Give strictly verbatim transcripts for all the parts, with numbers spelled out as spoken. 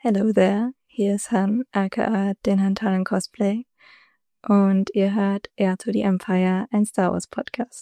Hello there, hier ist Han, aka den Hantalen Cosplay. Und ihr hört Heir to the Empire, ein Star Wars Podcast.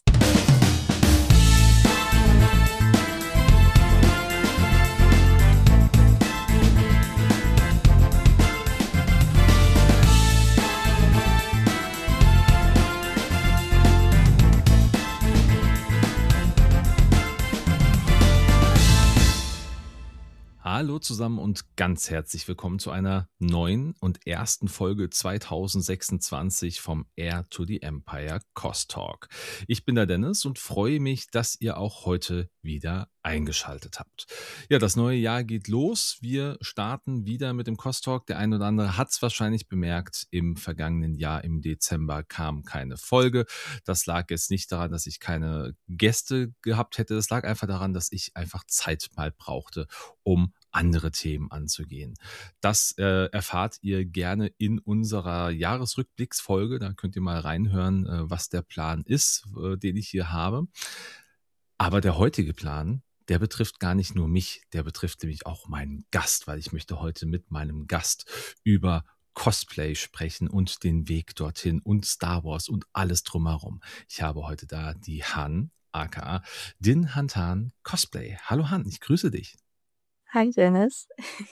Hallo zusammen und ganz herzlich willkommen zu einer neuen und ersten Folge zwanzig sechsundzwanzig vom Heir to the Empire Cos Talk. Ich bin der Dennis und freue mich, dass ihr auch heute wieder eingeschaltet habt. Ja, das neue Jahr geht los. Wir starten wieder mit dem Cos Talk. Der eine oder andere hat es wahrscheinlich bemerkt, im vergangenen Jahr im Dezember kam keine Folge. Das lag jetzt nicht daran, dass ich keine Gäste gehabt hätte. Das lag einfach daran, dass ich einfach Zeit mal brauchte, um andere Themen anzugehen. Das äh, erfahrt ihr gerne in unserer Jahresrückblicksfolge. Da könnt ihr mal reinhören, äh, was der Plan ist, äh, den ich hier habe. Aber der heutige Plan, der betrifft gar nicht nur mich, der betrifft nämlich auch meinen Gast, weil ich möchte heute mit meinem Gast über Cosplay sprechen und den Weg dorthin und Star Wars und alles drumherum. Ich habe heute da die Han, aka Din Hantan Cosplay. Hallo Han, ich grüße dich. Hi Dennis.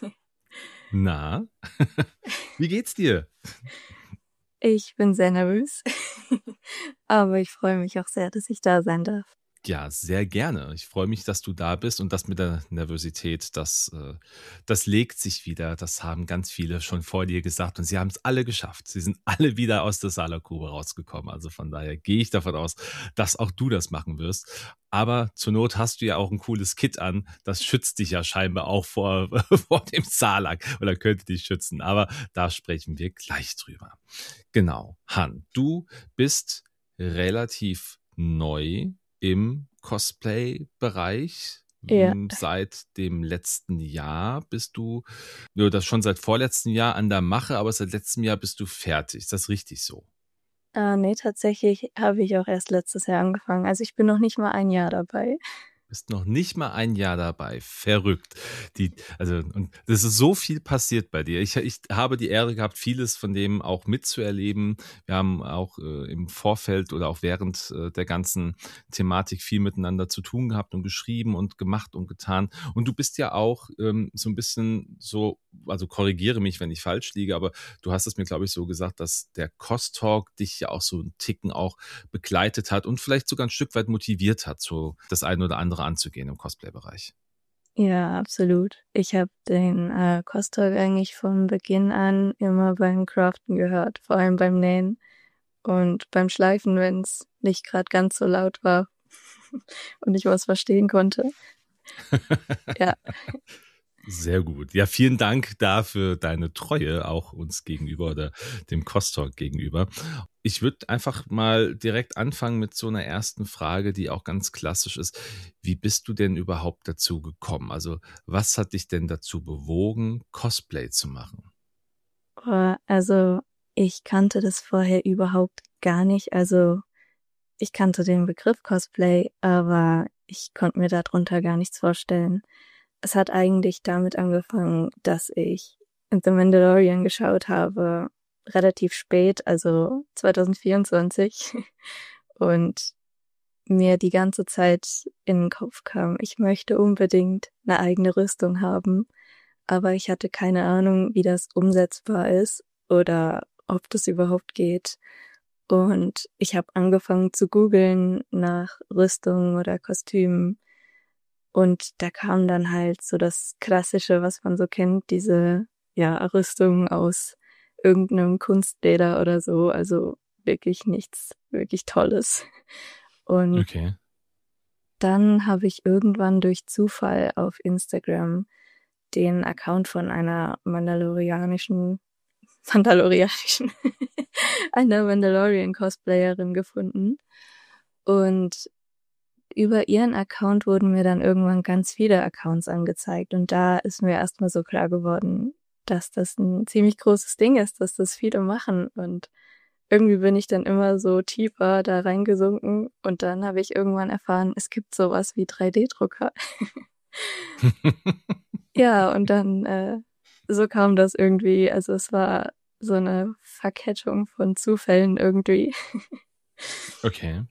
Na, wie geht's dir? Ich bin sehr nervös, aber ich freue mich auch sehr, dass ich da sein darf. Ja, sehr gerne. Ich freue mich, dass du da bist und das mit der Nervosität, das, äh, das legt sich wieder. Das haben ganz viele schon vor dir gesagt und sie haben es alle geschafft. Sie sind alle wieder aus der Salagrube rausgekommen. Also von daher gehe ich davon aus, dass auch du das machen wirst. Aber zur Not hast du ja auch ein cooles Kit an. Das schützt dich ja scheinbar auch vor, vor dem Salak oder könnte dich schützen. Aber da sprechen wir gleich drüber. Genau. Han, du bist relativ neu im Cosplay-Bereich. Ja. Seit dem letzten Jahr bist du, ja, das schon seit vorletztem Jahr an der Mache, aber seit letztem Jahr bist du fertig. Ist das richtig so? Äh, nee, tatsächlich habe ich auch erst letztes Jahr angefangen. Also ich bin noch nicht mal ein Jahr dabei. Bist noch nicht mal ein Jahr dabei. Verrückt. Die, also, und das ist so viel passiert bei dir. Ich, ich habe die Ehre gehabt, vieles von dem auch mitzuerleben. Wir haben auch äh, im Vorfeld oder auch während äh, der ganzen Thematik viel miteinander zu tun gehabt und geschrieben und gemacht und getan. Und du bist ja auch ähm, so ein bisschen so, also korrigiere mich, wenn ich falsch liege, aber du hast es mir, glaube ich, so gesagt, dass der Cos Talk dich ja auch so einen Ticken auch begleitet hat und vielleicht sogar ein Stück weit motiviert hat, so das eine oder andere anzugehen im Cosplay-Bereich. Ja, absolut. Ich habe den äh, Cos Talk eigentlich von Beginn an immer beim Craften gehört, vor allem beim Nähen und beim Schleifen, wenn es nicht gerade ganz so laut war und ich was verstehen konnte. Ja. Sehr gut. Ja, vielen Dank dafür deine Treue auch uns gegenüber oder dem Cos Talk gegenüber. Ich würde einfach mal direkt anfangen mit so einer ersten Frage, die auch ganz klassisch ist. Wie bist du denn überhaupt dazu gekommen? Also was hat dich denn dazu bewogen, Cosplay zu machen? Also ich kannte das vorher überhaupt gar nicht. Also ich kannte den Begriff Cosplay, aber ich konnte mir darunter gar nichts vorstellen. Es hat eigentlich damit angefangen, dass ich The Mandalorian geschaut habe, relativ spät, also zwanzig vierundzwanzig, und mir die ganze Zeit in den Kopf kam, ich möchte unbedingt eine eigene Rüstung haben, aber ich hatte keine Ahnung, wie das umsetzbar ist oder ob das überhaupt geht. Und ich habe angefangen zu googeln nach Rüstungen oder Kostümen. Und da kam dann halt so das Klassische, was man so kennt, diese, ja, Rüstung aus irgendeinem Kunstleder oder so, also wirklich nichts, wirklich Tolles. Und Okay. dann habe ich irgendwann durch Zufall auf Instagram den Account von einer mandalorianischen, mandalorianischen, einer Mandalorian-Cosplayerin gefunden. Und über ihren Account wurden mir dann irgendwann ganz viele Accounts angezeigt und da ist mir erstmal so klar geworden, dass das ein ziemlich großes Ding ist, dass das viele machen und irgendwie bin ich dann immer so tiefer da reingesunken und dann habe ich irgendwann erfahren, es gibt sowas wie drei D Drucker. Ja, und dann äh, so kam das irgendwie. Also es war so eine Verkettung von Zufällen irgendwie. Okay.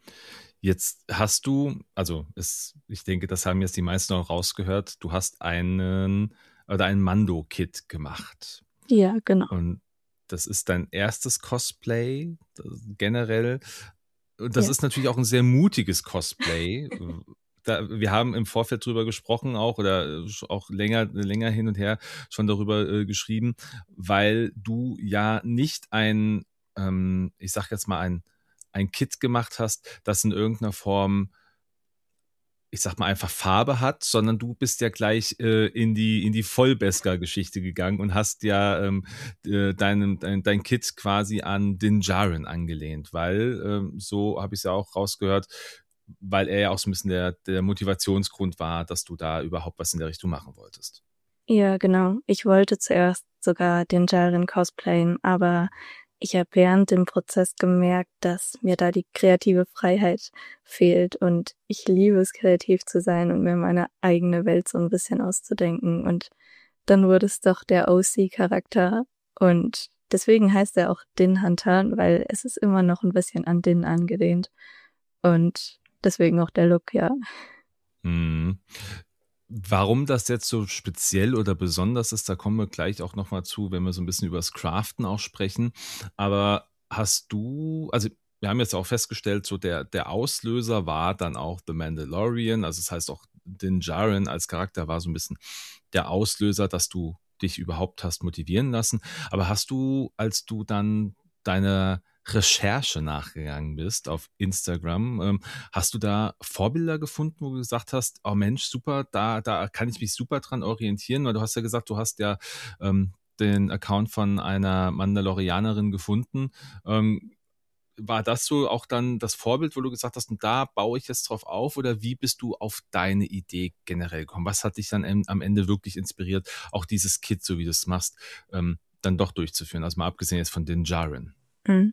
Jetzt hast du, also es, ich denke, das haben jetzt die meisten auch rausgehört, du hast einen oder ein Mando-Kit gemacht. Ja, genau. Und das ist dein erstes Cosplay generell. Und das Ja. ist natürlich auch ein sehr mutiges Cosplay. Da, wir haben im Vorfeld drüber gesprochen auch oder auch länger, länger hin und her schon darüber äh, geschrieben, weil du ja nicht ein, ähm, ich sag jetzt mal ein, ein Kit gemacht hast, das in irgendeiner Form, ich sag mal, einfach Farbe hat, sondern du bist ja gleich äh, in die in die Vollbeskar-Geschichte gegangen und hast ja ähm, äh, deinen, dein, dein Kit quasi an Din Djarin angelehnt, weil, ähm, so habe ich es ja auch rausgehört, weil er ja auch so ein bisschen der, der Motivationsgrund war, dass du da überhaupt was in der Richtung machen wolltest. Ja, genau. Ich wollte zuerst sogar den Jaren cosplayen, aber ich habe während dem Prozess gemerkt, dass mir da die kreative Freiheit fehlt und ich liebe es, kreativ zu sein und mir meine eigene Welt so ein bisschen auszudenken und dann wurde es doch der O C-Charakter und deswegen heißt er auch Din Hunter, weil es ist immer noch ein bisschen an Din angelehnt und deswegen auch der Look, ja. Hm. Warum das jetzt so speziell oder besonders ist, da kommen wir gleich auch nochmal zu, wenn wir so ein bisschen über das Craften auch sprechen. Aber hast du, also wir haben jetzt auch festgestellt, so der, der Auslöser war dann auch The Mandalorian, also das heißt auch Din Djarin als Charakter war so ein bisschen der Auslöser, dass du dich überhaupt hast motivieren lassen. Aber hast du, als du dann deine Recherche nachgegangen bist auf Instagram, ähm, hast du da Vorbilder gefunden, wo du gesagt hast, oh Mensch, super, da, da kann ich mich super dran orientieren, weil du hast ja gesagt, du hast ja ähm, den Account von einer Mandalorianerin gefunden. Ähm, war das so auch dann das Vorbild, wo du gesagt hast, und da baue ich jetzt drauf auf, oder wie bist du auf deine Idee generell gekommen? Was hat dich dann em- am Ende wirklich inspiriert, auch dieses Kit, so wie du es machst, ähm, dann doch durchzuführen? Also mal abgesehen jetzt von Din Djarin. Mhm.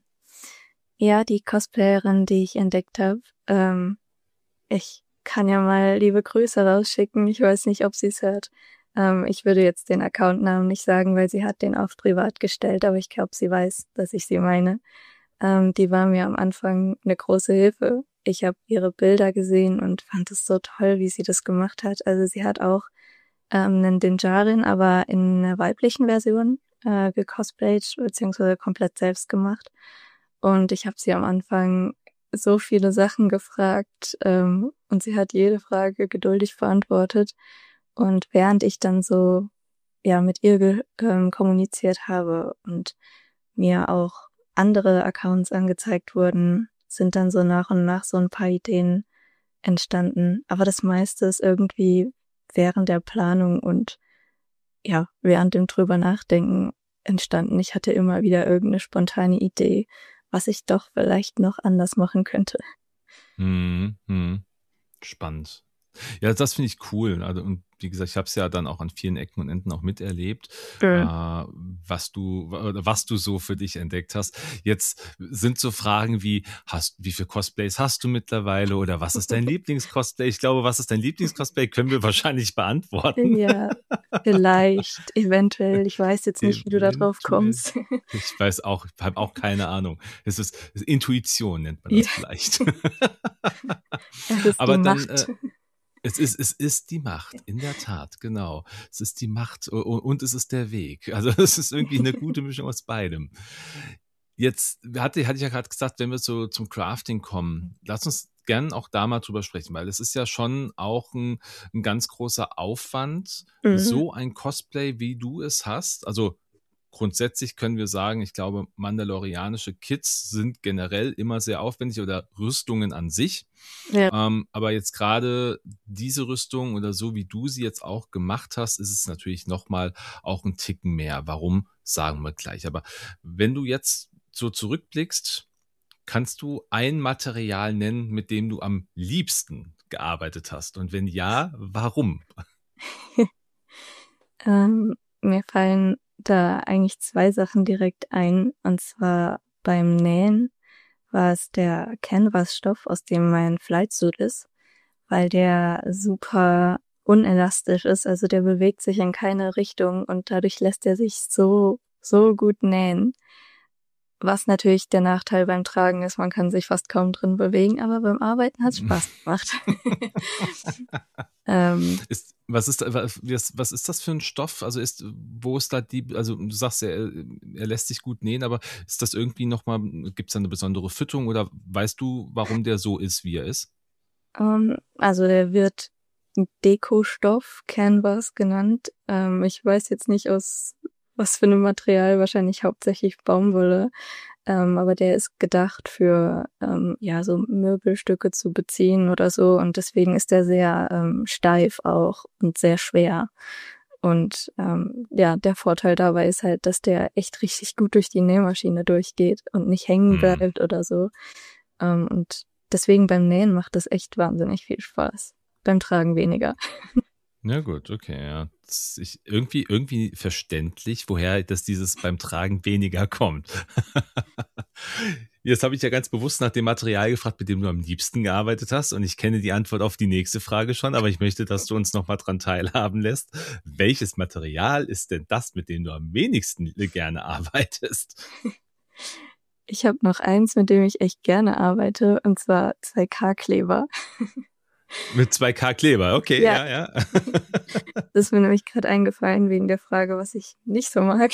Ja, die Cosplayerin, die ich entdeckt habe, ähm, ich kann ja mal liebe Grüße rausschicken. Ich weiß nicht, ob sie es hört. Ähm, ich würde jetzt den Accountnamen nicht sagen, weil sie hat den auf privat gestellt, aber ich glaube, sie weiß, dass ich sie meine. Ähm, die war mir am Anfang eine große Hilfe. Ich habe ihre Bilder gesehen und fand es so toll, wie sie das gemacht hat. Also sie hat auch ähm, einen Din Djarin, aber in einer weiblichen Version äh, gecosplayt, beziehungsweise komplett selbst gemacht. Und ich habe sie am Anfang so viele Sachen gefragt ähm, und sie hat jede Frage geduldig beantwortet. Und während ich dann so ja mit ihr ge- ähm, kommuniziert habe und mir auch andere Accounts angezeigt wurden, sind dann so nach und nach so ein paar Ideen entstanden. Aber das meiste ist irgendwie während der Planung und ja, während dem drüber nachdenken entstanden. Ich hatte immer wieder irgendeine spontane Idee, was ich doch vielleicht noch anders machen könnte. Hm, hm. Spannend. Ja, das finde ich cool. Also, und wie gesagt, ich habe es ja dann auch an vielen Ecken und Enden auch miterlebt, äh, Mhm. was du, oder was du so für dich entdeckt hast. Jetzt sind so Fragen wie, hast, wie viele Cosplays hast du mittlerweile oder was ist dein Lieblings-Cosplay? Ich glaube, was ist dein Lieblings-Cosplay, können wir wahrscheinlich beantworten. Ja, vielleicht, eventuell. Ich weiß jetzt nicht, wie du da drauf Eventuell. kommst. Ich weiß auch, ich habe auch keine Ahnung. Es ist, es ist Intuition, nennt man Ja, das vielleicht. es ist die Aber dann, Macht. äh, es ist, es ist die Macht, in der Tat, genau. Es ist die Macht u- u- und es ist der Weg. Also es ist irgendwie eine gute Mischung aus beidem. Jetzt hatte, hatte ich ja gerade gesagt, wenn wir so zum Crafting kommen, lass uns gern auch da mal drüber sprechen, weil es ist ja schon auch ein, ein ganz großer Aufwand, Mhm. so ein Cosplay, wie du es hast. Also grundsätzlich können wir sagen, ich glaube, mandalorianische Kits sind generell immer sehr aufwendig oder Rüstungen an sich. Ja. Ähm, aber jetzt gerade diese Rüstung oder so, wie du sie jetzt auch gemacht hast, ist es natürlich nochmal auch ein Ticken mehr. Warum, sagen wir gleich. Aber wenn du jetzt so zurückblickst, kannst du ein Material nennen, mit dem du am liebsten gearbeitet hast? Und wenn ja, warum? Ähm, mir fallen da eigentlich zwei Sachen direkt ein. Und zwar beim Nähen war es der Canvas-Stoff, aus dem mein Flightsuit ist, weil der super unelastisch ist. Also der bewegt sich in keine Richtung und dadurch lässt er sich so, so gut nähen. Was natürlich der Nachteil beim Tragen ist, man kann sich fast kaum drin bewegen, aber beim Arbeiten hat es Spaß gemacht. ähm, ist, was, ist, was, was ist das für ein Stoff? Also ist, wo ist da die, also du sagst ja, er, er lässt sich gut nähen, aber ist das irgendwie nochmal, gibt es da eine besondere Fütterung oder weißt du, warum der so ist, wie er ist? ähm, also der wird Dekostoff, Canvas genannt. Ähm, ich weiß jetzt nicht aus was für ein Material, wahrscheinlich hauptsächlich Baumwolle. Ähm, aber der ist gedacht für ähm, ja so Möbelstücke zu beziehen oder so und deswegen ist der sehr ähm, steif auch und sehr schwer. Und ähm, ja, der Vorteil dabei ist halt, dass der echt richtig gut durch die Nähmaschine durchgeht und nicht hängen bleibt hm. oder so. Ähm, und deswegen beim Nähen macht das echt wahnsinnig viel Spaß. Beim Tragen weniger. Ja gut, okay, ja. Das ist irgendwie, irgendwie verständlich, woher das dieses beim Tragen weniger kommt. Jetzt habe ich ja ganz bewusst nach dem Material gefragt, mit dem du am liebsten gearbeitet hast und ich kenne die Antwort auf die nächste Frage schon, aber ich möchte, dass du uns nochmal dran teilhaben lässt. Welches Material ist denn das, mit dem du am wenigsten gerne arbeitest? Ich habe noch eins, mit dem ich echt gerne arbeite und zwar zwei K-Kleber. Mit zwei K-Kleber, okay, ja, ja. ja. Das ist mir nämlich gerade eingefallen wegen der Frage, was ich nicht so mag.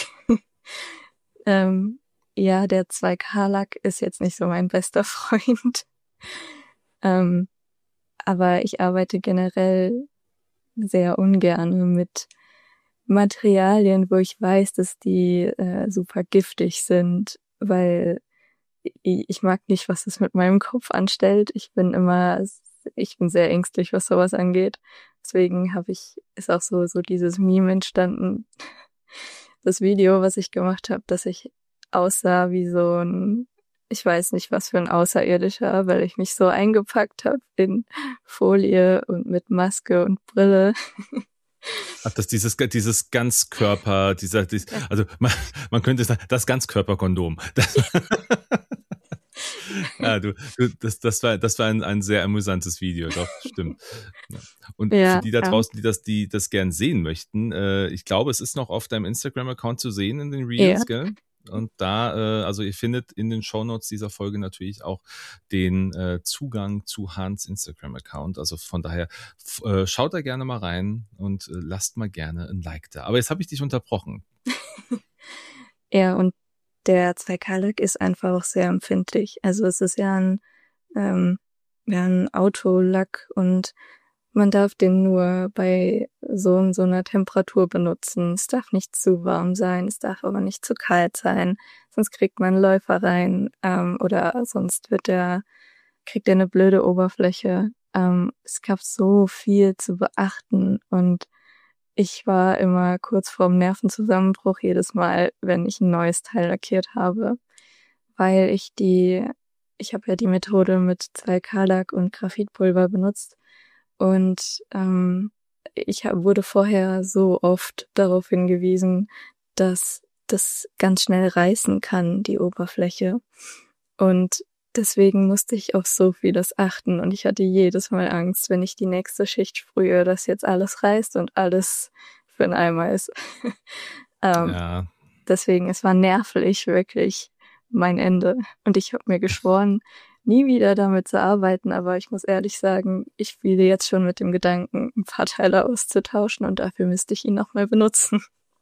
ähm, ja, der zwei K-Lack ist jetzt nicht so mein bester Freund. ähm, aber ich arbeite generell sehr ungern mit Materialien, wo ich weiß, dass die äh, super giftig sind, weil ich mag nicht, was es mit meinem Kopf anstellt. Ich bin immer Ich bin sehr ängstlich, was sowas angeht. Deswegen habe ich, ist auch so, so dieses Meme entstanden. Das Video, was ich gemacht habe, dass ich aussah wie so ein, ich weiß nicht, was für ein Außerirdischer, weil ich mich so eingepackt habe in Folie und mit Maske und Brille. Ach, das dieses, dieses Ganzkörper, dieser, dies, also man, man könnte sagen, das Ganzkörperkondom. Das Ja, du, du, das, das war, das war ein, ein sehr amüsantes Video, doch, stimmt. Und ja, für die da draußen, die das, die das gern sehen möchten, äh, ich glaube, es ist noch auf deinem Instagram-Account zu sehen in den Reels, ja. Gell? Und da, äh, also ihr findet in den Shownotes dieser Folge natürlich auch den äh, Zugang zu Hans Instagram-Account. Also von daher f- äh, schaut da gerne mal rein und äh, lasst mal gerne ein Like da. Aber jetzt habe ich dich unterbrochen. Ja, und der zwei K-Lack ist einfach auch sehr empfindlich. Also es ist ja ein, ähm, ja, ein Autolack und man darf den nur bei so, so einer Temperatur benutzen. Es darf nicht zu warm sein, es darf aber nicht zu kalt sein, sonst kriegt man Läufer rein ähm, oder sonst wird der, kriegt er eine blöde Oberfläche. Ähm, es gab so viel zu beachten und ich war immer kurz vorm Nervenzusammenbruch jedes Mal, wenn ich ein neues Teil lackiert habe, weil ich die, ich habe ja die Methode mit zwei K-Lack und Graphitpulver benutzt und ähm, ich hab, wurde vorher so oft darauf hingewiesen, dass das ganz schnell reißen kann, die Oberfläche. Und deswegen musste ich auf so vieles achten und ich hatte jedes Mal Angst, wenn ich die nächste Schicht sprühe, dass jetzt alles reißt und alles für einen Eimer ist. ähm, ja. Deswegen, es war nervlich wirklich mein Ende. Und ich habe mir geschworen, nie wieder damit zu arbeiten, aber ich muss ehrlich sagen, ich spiele jetzt schon mit dem Gedanken, ein paar Teile auszutauschen und dafür müsste ich ihn nochmal benutzen.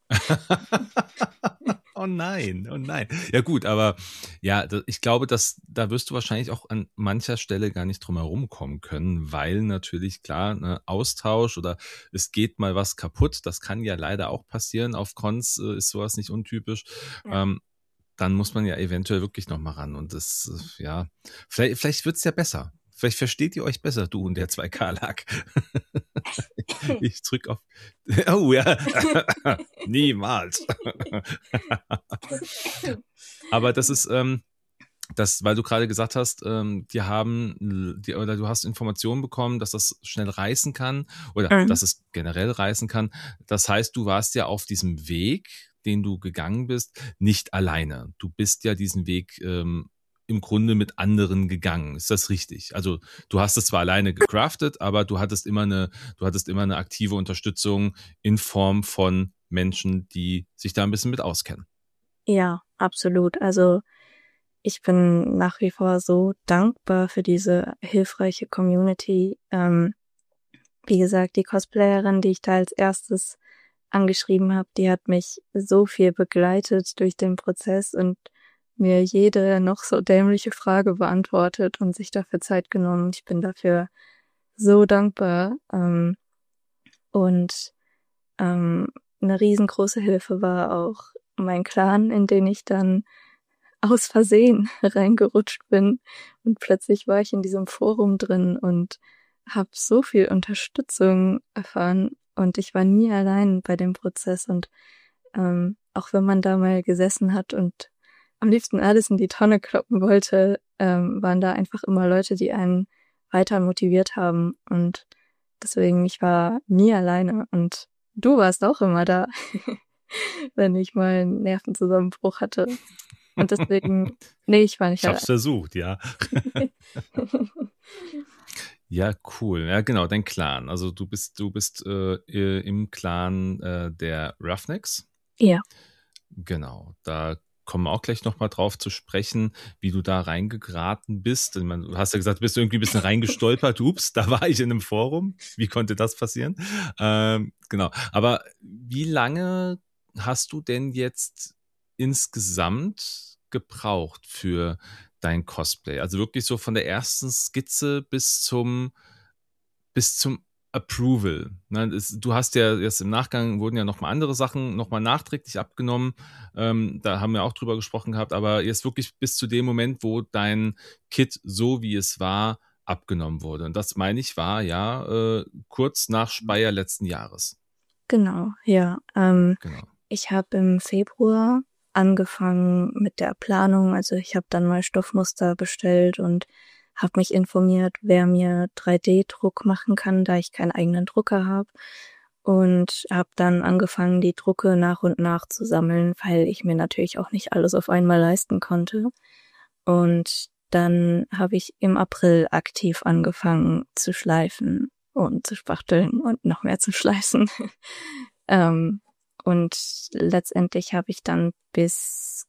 Oh nein, oh nein. Ja gut, aber ja, ich glaube, dass da wirst du wahrscheinlich auch an mancher Stelle gar nicht drum herum kommen können, weil natürlich klar, ne, Austausch oder es geht mal was kaputt, das kann ja leider auch passieren. Auf Cons äh, ist sowas nicht untypisch. Ja. Ähm, dann muss man ja eventuell wirklich noch mal ran und das, ja, vielleicht, vielleicht wird's ja besser. Vielleicht versteht ihr euch besser, du und der zwei K-Lack. Ich drück auf... Oh ja, niemals. Aber das ist, ähm, das, weil du gerade gesagt hast, ähm, die haben, die, oder du hast Informationen bekommen, dass das schnell reißen kann oder mhm. dass es generell reißen kann. Das heißt, du warst ja auf diesem Weg, den du gegangen bist, nicht alleine. Du bist ja diesen Weg ähm, im Grunde mit anderen gegangen. Ist das richtig? Also du hast es zwar alleine gecraftet, aber du hattest immer eine, du hattest immer eine aktive Unterstützung in Form von Menschen, die sich da ein bisschen mit auskennen. Ja, absolut. Also ich bin nach wie vor so dankbar für diese hilfreiche Community. Ähm, wie gesagt, die Cosplayerin, die ich da als erstes angeschrieben habe, die hat mich so viel begleitet durch den Prozess und mir jede noch so dämliche Frage beantwortet und sich dafür Zeit genommen. Ich bin dafür so dankbar. Ähm, und ähm, eine riesengroße Hilfe war auch mein Clan, in den ich dann aus Versehen reingerutscht bin. Und plötzlich war ich in diesem Forum drin und habe so viel Unterstützung erfahren. Und ich war nie allein bei dem Prozess. Und ähm, auch wenn man da mal gesessen hat und am liebsten alles in die Tonne kloppen wollte, ähm, waren da einfach immer Leute, die einen weiter motiviert haben. Und deswegen, ich war nie alleine. Und du warst auch immer da, wenn ich mal einen Nervenzusammenbruch hatte. Und deswegen, nee, ich war nicht Ich hab's allein. versucht, ja. Ja, cool. Ja, genau, dein Clan. Also du bist, du bist äh, im Clan äh, der Roughnecks. Ja. Genau, da kommen wir auch gleich nochmal drauf zu sprechen, wie du da reingeraten bist. Ich meine, du hast ja gesagt, du bist irgendwie ein bisschen reingestolpert. Ups, da war ich in einem Forum. Wie konnte das passieren? Ähm, genau. Aber wie lange hast du denn jetzt insgesamt gebraucht für dein Cosplay? Also wirklich so von der ersten Skizze bis zum, bis zum Approval. Ne, es, du hast ja jetzt im Nachgang wurden ja nochmal andere Sachen nochmal nachträglich abgenommen. Ähm, da haben wir auch drüber gesprochen gehabt, aber jetzt wirklich bis zu dem Moment, wo dein Kit so wie es war, abgenommen wurde. Und das meine ich war ja äh, kurz nach Speyer letzten Jahres. Genau, ja. Ähm, Genau. ich habe im Februar angefangen mit der Planung. Also ich habe dann mal Stoffmuster bestellt und habe mich informiert, wer mir drei D-Druck machen kann, da ich keinen eigenen Drucker habe. Und habe dann angefangen, die Drucke nach und nach zu sammeln, weil ich mir natürlich auch nicht alles auf einmal leisten konnte. Und dann habe ich im April aktiv angefangen zu schleifen und zu spachteln und noch mehr zu schleißen. ähm, und letztendlich habe ich dann bis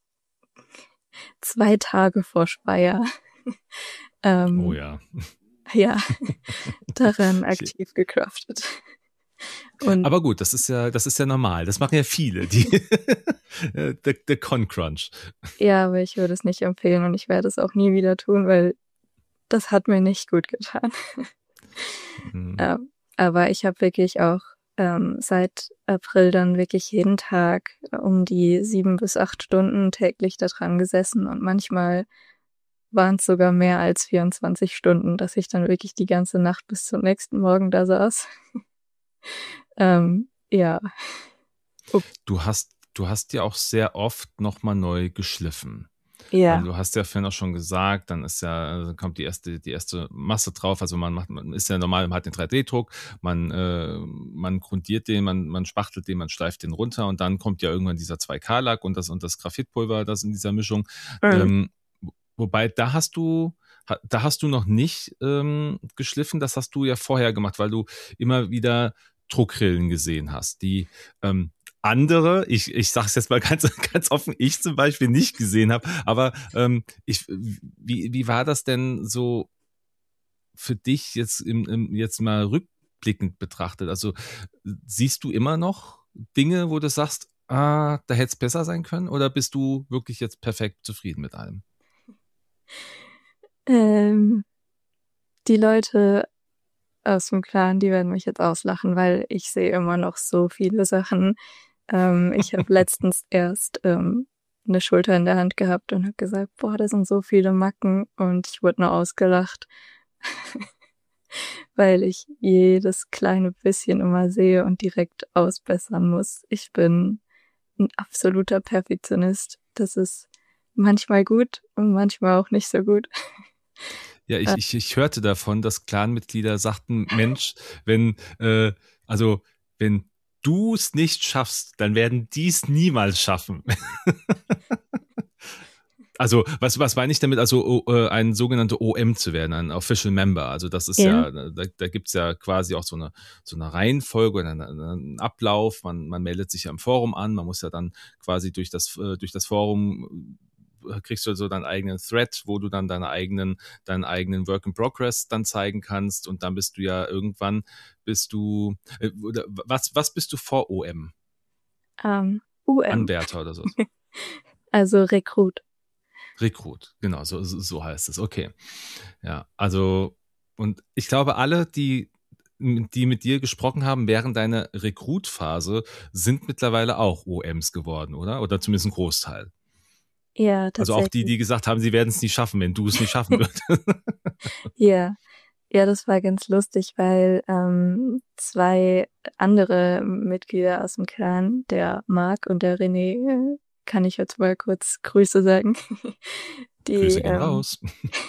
zwei Tage vor Speyer ähm, Oh ja. ja, daran Ich, aktiv gecraftet. Und aber gut, das ist ja, das ist ja normal. Das machen ja viele, die der, der Con-Crunch. ja, aber ich würde es nicht empfehlen und ich werde es auch nie wieder tun, weil das hat mir nicht gut getan. Mhm. ähm, aber ich habe wirklich auch ähm, seit April dann wirklich jeden Tag um die sieben bis acht Stunden täglich da dran gesessen und manchmal waren es sogar mehr als vierundzwanzig Stunden, dass ich dann wirklich die ganze Nacht bis zum nächsten Morgen da saß. ähm, ja. Du hast, du hast ja auch sehr oft nochmal neu geschliffen. Ja. Weil du hast ja vorhin auch schon gesagt, dann ist ja, dann kommt die erste, die erste Masse drauf. Also man macht, man ist ja normal, man hat den drei D-Druck, man, äh, man grundiert den, man, man spachtelt den, man schleift den runter und dann kommt ja irgendwann dieser zwei K-Lack und das, und das Graphitpulver, das in dieser Mischung. Mhm. Ähm, wobei, da hast du, da hast du noch nicht ähm, geschliffen, das hast du ja vorher gemacht, weil du immer wieder Druckrillen gesehen hast, die ähm, andere, ich, ich sage es jetzt mal ganz, ganz offen, ich zum Beispiel nicht gesehen habe, aber ähm, ich, wie, wie war das denn so für dich jetzt, im, im, jetzt mal rückblickend betrachtet? Also siehst du immer noch Dinge, wo du sagst, ah, da hätte es besser sein können, oder bist du wirklich jetzt perfekt zufrieden mit allem? Ähm, die Leute aus dem Clan, die werden mich jetzt auslachen, weil ich sehe immer noch so viele Sachen. Ähm, ich habe letztens erst ähm, eine Schulter in der Hand gehabt und habe gesagt, boah, da sind so viele Macken und ich wurde nur ausgelacht, weil ich jedes kleine bisschen immer sehe und direkt ausbessern muss. Ich bin ein absoluter Perfektionist. Das ist manchmal gut und manchmal auch nicht so gut. Ja, ich, ich, ich hörte davon, dass Clanmitglieder sagten, Mensch, wenn, äh, also, wenn du es nicht schaffst, dann werden die es niemals schaffen. Also, was, was meine ich damit? Also, o, äh, ein sogenannter O M zu werden, ein Official Member. Also, das ist Ja. ja, da, da gibt's ja quasi auch so eine, so eine Reihenfolge oder einen, einen Ablauf. Man, man meldet sich ja im Forum an. Man muss ja dann quasi durch das, äh, durch das Forum äh, kriegst du so deinen eigenen Thread, wo du dann deine eigenen, deinen eigenen Work in Progress dann zeigen kannst. Und dann bist du ja irgendwann, bist du, äh, oder was, was bist du vor O M? Ähm, U M. Anwärter oder so? Also Rekrut. Rekrut, genau, so, so so heißt es. Okay. Ja, also, und ich glaube, alle, die, die mit dir gesprochen haben während deiner Rekrutphase, sind mittlerweile auch O Ms geworden, oder? Oder zumindest ein Großteil. Ja, Also auch die, tatsächlich. die gesagt haben, sie werden es nicht schaffen, wenn du es nicht schaffen würdest. Ja. Ja, das war ganz lustig, weil ähm, zwei andere Mitglieder aus dem Clan, der Marc und der René, äh, kann ich jetzt mal kurz Grüße sagen, die, Grüße gehen ähm, raus.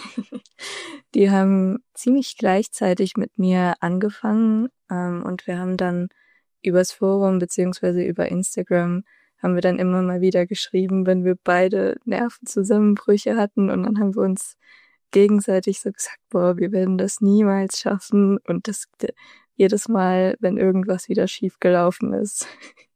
die haben ziemlich gleichzeitig mit mir angefangen ähm, und wir haben dann übers Forum beziehungsweise über Instagram haben wir dann immer mal wieder geschrieben, wenn wir beide Nervenzusammenbrüche hatten und dann haben wir uns gegenseitig so gesagt, boah, wir werden das niemals schaffen und das jedes Mal, wenn irgendwas wieder schief gelaufen ist.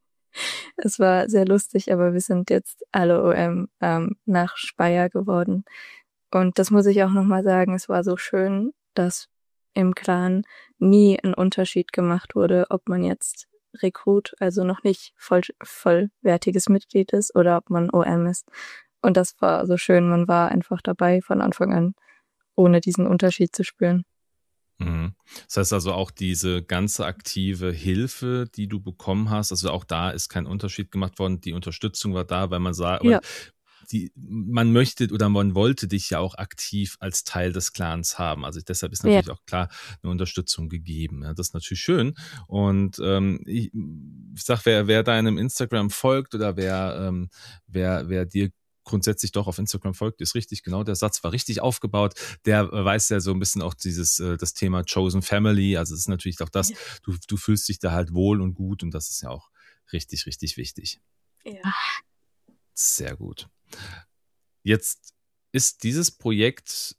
Es war sehr lustig, aber wir sind jetzt alle O M ähm, nach Speyer geworden. Und das muss ich auch nochmal sagen, es war so schön, dass im Clan nie ein Unterschied gemacht wurde, ob man jetzt Rekrut, also noch nicht voll, vollwertiges Mitglied ist oder ob man O M ist. Und das war so schön, man war einfach dabei von Anfang an, ohne diesen Unterschied zu spüren. Mhm. Das heißt also auch diese ganze aktive Hilfe, die du bekommen hast, also auch da ist kein Unterschied gemacht worden, die Unterstützung war da, weil man sagt, Ja. die, man möchte oder man wollte dich ja auch aktiv als Teil des Clans haben. Also deshalb ist Ja. natürlich auch klar eine Unterstützung gegeben. Ja, das ist natürlich schön. Und ähm, ich, ich sag, wer, wer deinem Instagram folgt oder wer, ähm, wer, wer dir grundsätzlich doch auf Instagram folgt, ist richtig, genau, der Satz war richtig aufgebaut. Der weiß ja so ein bisschen auch dieses, äh, das Thema Chosen Family. Also es ist natürlich auch das, Ja. du, du fühlst dich da halt wohl und gut und das ist ja auch richtig, richtig wichtig. Ja. Sehr gut. Jetzt ist dieses Projekt,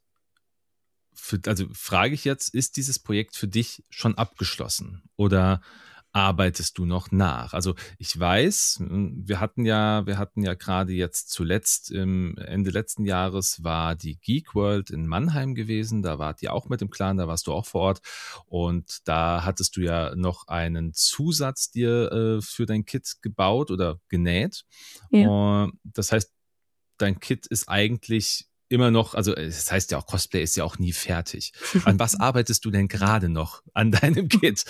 für, also frage ich jetzt, ist dieses Projekt für dich schon abgeschlossen oder arbeitest du noch nach? Also ich weiß, wir hatten ja, wir hatten ja gerade jetzt zuletzt im Ende letzten Jahres war die Geek World in Mannheim gewesen. Da wart ihr auch mit dem Clan, da warst du auch vor Ort und da hattest du ja noch einen Zusatz dir äh, für dein Kit gebaut oder genäht. Ja. Und das heißt, dein Kit ist eigentlich immer noch, also es das heißt ja auch, Cosplay ist ja auch nie fertig. An was arbeitest du denn gerade noch an deinem Kit?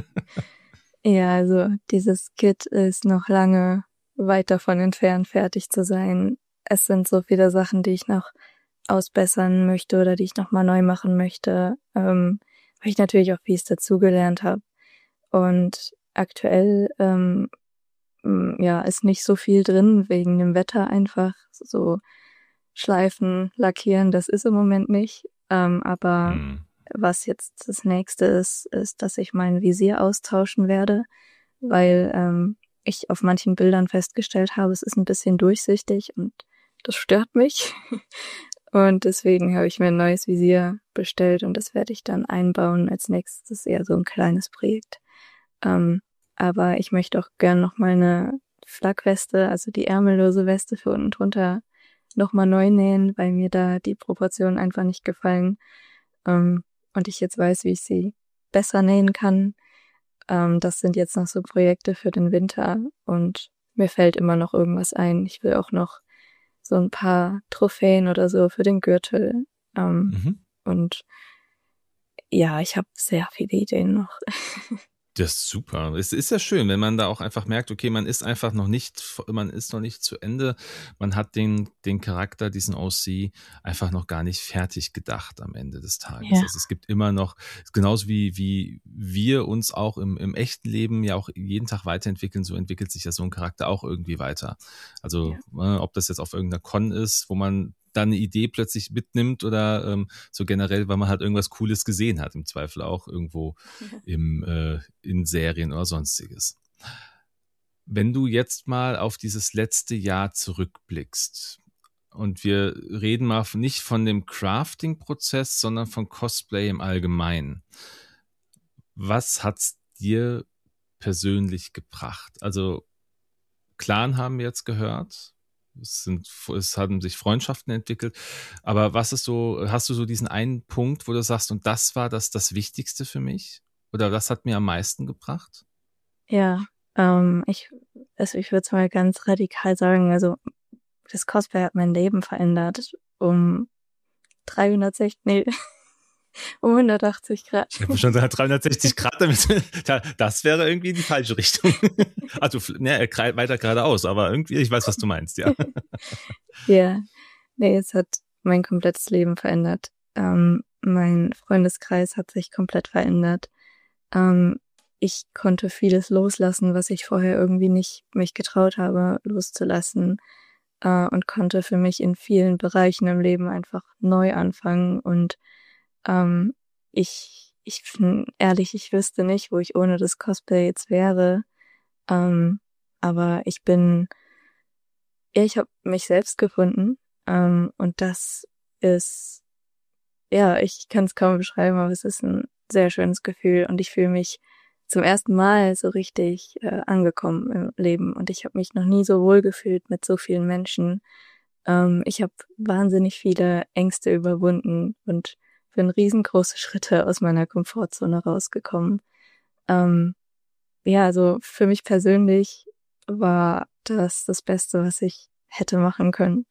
Ja, also dieses Kit ist noch lange weit davon entfernt, fertig zu sein. Es sind so viele Sachen, die ich noch ausbessern möchte oder die ich noch mal neu machen möchte, ähm, weil ich natürlich auch vieles dazugelernt habe. Und aktuell ähm, ja ist nicht so viel drin wegen dem Wetter einfach. So Schleifen, Lackieren, das ist im Moment nicht. Ähm, aber Hm. was jetzt das nächste ist, ist, dass ich mein Visier austauschen werde, weil ähm, ich auf manchen Bildern festgestellt habe, es ist ein bisschen durchsichtig und das stört mich. Und deswegen habe ich mir ein neues Visier bestellt und das werde ich dann einbauen als nächstes. Das ist eher so ein kleines Projekt. Ähm, aber ich möchte auch gern noch mal eine Flak-Weste, also die ärmellose Weste für unten drunter, noch mal neu nähen, weil mir da die Proportionen einfach nicht gefallen. Ähm, und ich jetzt weiß, wie ich sie besser nähen kann. Ähm, das sind jetzt noch so Projekte für den Winter und mir fällt immer noch irgendwas ein. Ich will auch noch so ein paar Trophäen oder so für den Gürtel. Ähm, Mhm. und ja, ich habe sehr viele Ideen noch. Das ist super. Es ist ja schön, wenn man da auch einfach merkt, okay, man ist einfach noch nicht, man ist noch nicht zu Ende. Man hat den, den Charakter, diesen O C, einfach noch gar nicht fertig gedacht am Ende des Tages. Ja. Also es gibt immer noch, genauso wie, wie wir uns auch im, im echten Leben ja auch jeden Tag weiterentwickeln, so entwickelt sich ja so ein Charakter auch irgendwie weiter. Also Ja. äh, ob das jetzt auf irgendeiner Con ist, wo man dann eine Idee plötzlich mitnimmt oder ähm, so generell, weil man halt irgendwas Cooles gesehen hat, im Zweifel auch irgendwo im, äh, in Serien oder sonstiges. Wenn du jetzt mal auf dieses letzte Jahr zurückblickst, und wir reden mal nicht von dem Crafting-Prozess, sondern von Cosplay im Allgemeinen. Was hat's dir persönlich gebracht? Also Clan haben wir jetzt gehört. Es, sind, es haben sich Freundschaften entwickelt. Aber was ist so, hast du so diesen einen Punkt, wo du sagst, und das war das, das Wichtigste für mich? Oder das hat mir am meisten gebracht? Ja, ähm, ich, also ich würde es mal ganz radikal sagen, also das Cosplay hat mein Leben verändert um dreihundertsechzig, nee, um hundertachtzig Grad. Ich habe schon dreihundertsechzig Grad damit. Das wäre irgendwie in die falsche Richtung. Also, ne, weiter geradeaus, aber irgendwie, ich weiß, was du meinst, ja. Ja, nee, es hat mein komplettes Leben verändert. Ähm, mein Freundeskreis hat sich komplett verändert. Ähm, ich konnte vieles loslassen, was ich vorher irgendwie nicht mich getraut habe, loszulassen. Äh, und konnte für mich in vielen Bereichen im Leben einfach neu anfangen. Und ähm, ich, ich bin ehrlich, ich wüsste nicht, wo ich ohne das Cosplay jetzt wäre. Ähm, aber ich bin, ja, ich habe mich selbst gefunden. Ähm, und das ist, ja, ich kann es kaum beschreiben, aber es ist ein sehr schönes Gefühl. Und ich fühle mich zum ersten Mal so richtig äh, angekommen im Leben. Und ich habe mich noch nie so wohl gefühlt mit so vielen Menschen. Ähm, ich habe wahnsinnig viele Ängste überwunden und bin riesengroße Schritte aus meiner Komfortzone rausgekommen. Ähm, ja, also für mich persönlich war das das Beste, was ich hätte machen können.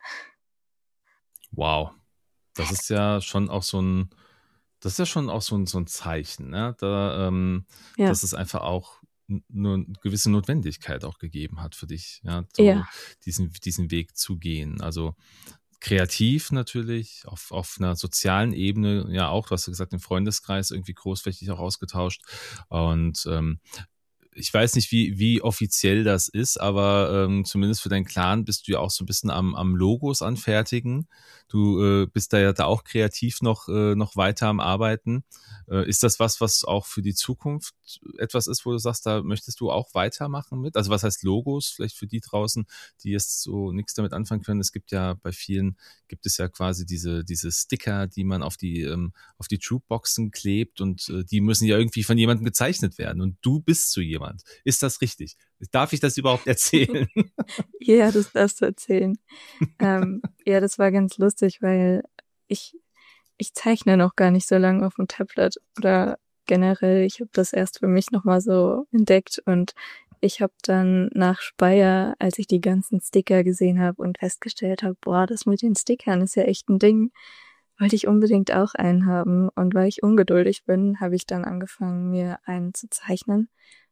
Wow. Das ist ja schon auch so ein, das ist ja schon auch so ein, so ein Zeichen, ne? Da, ähm, Ja, dass es einfach auch nur eine gewisse Notwendigkeit auch gegeben hat für dich, ja, ja, so diesen, diesen Weg zu gehen. Also kreativ natürlich, auf, auf einer sozialen Ebene, ja auch, du hast ja gesagt, im Freundeskreis irgendwie großflächig auch ausgetauscht. Und ähm, ich weiß nicht, wie, wie offiziell das ist, aber ähm, zumindest für deinen Clan bist du ja auch so ein bisschen am, am Logos anfertigen. Du äh, bist da ja da auch kreativ noch, äh, noch weiter am Arbeiten. Äh, ist das was, was auch für die Zukunft etwas ist, wo du sagst, da möchtest du auch weitermachen mit? Also was heißt Logos? Vielleicht für die draußen, die jetzt so nichts damit anfangen können. Es gibt ja bei vielen, gibt es ja quasi diese, diese Sticker, die man auf die, ähm, auf die Jukeboxen klebt und äh, die müssen ja irgendwie von jemandem gezeichnet werden und du bist so jemand. Ist das richtig? Darf ich das überhaupt erzählen? ja, das darfst du erzählen. ähm, ja, das war ganz lustig, weil ich ich zeichne noch gar nicht so lange auf dem Tablet oder generell, ich habe das erst für mich nochmal so entdeckt und ich habe dann nach Speyer, als ich die ganzen Sticker gesehen habe und festgestellt habe, boah, das mit den Stickern ist ja echt ein Ding, wollte ich unbedingt auch einen haben. Und weil ich ungeduldig bin, habe ich dann angefangen, mir einen zu zeichnen.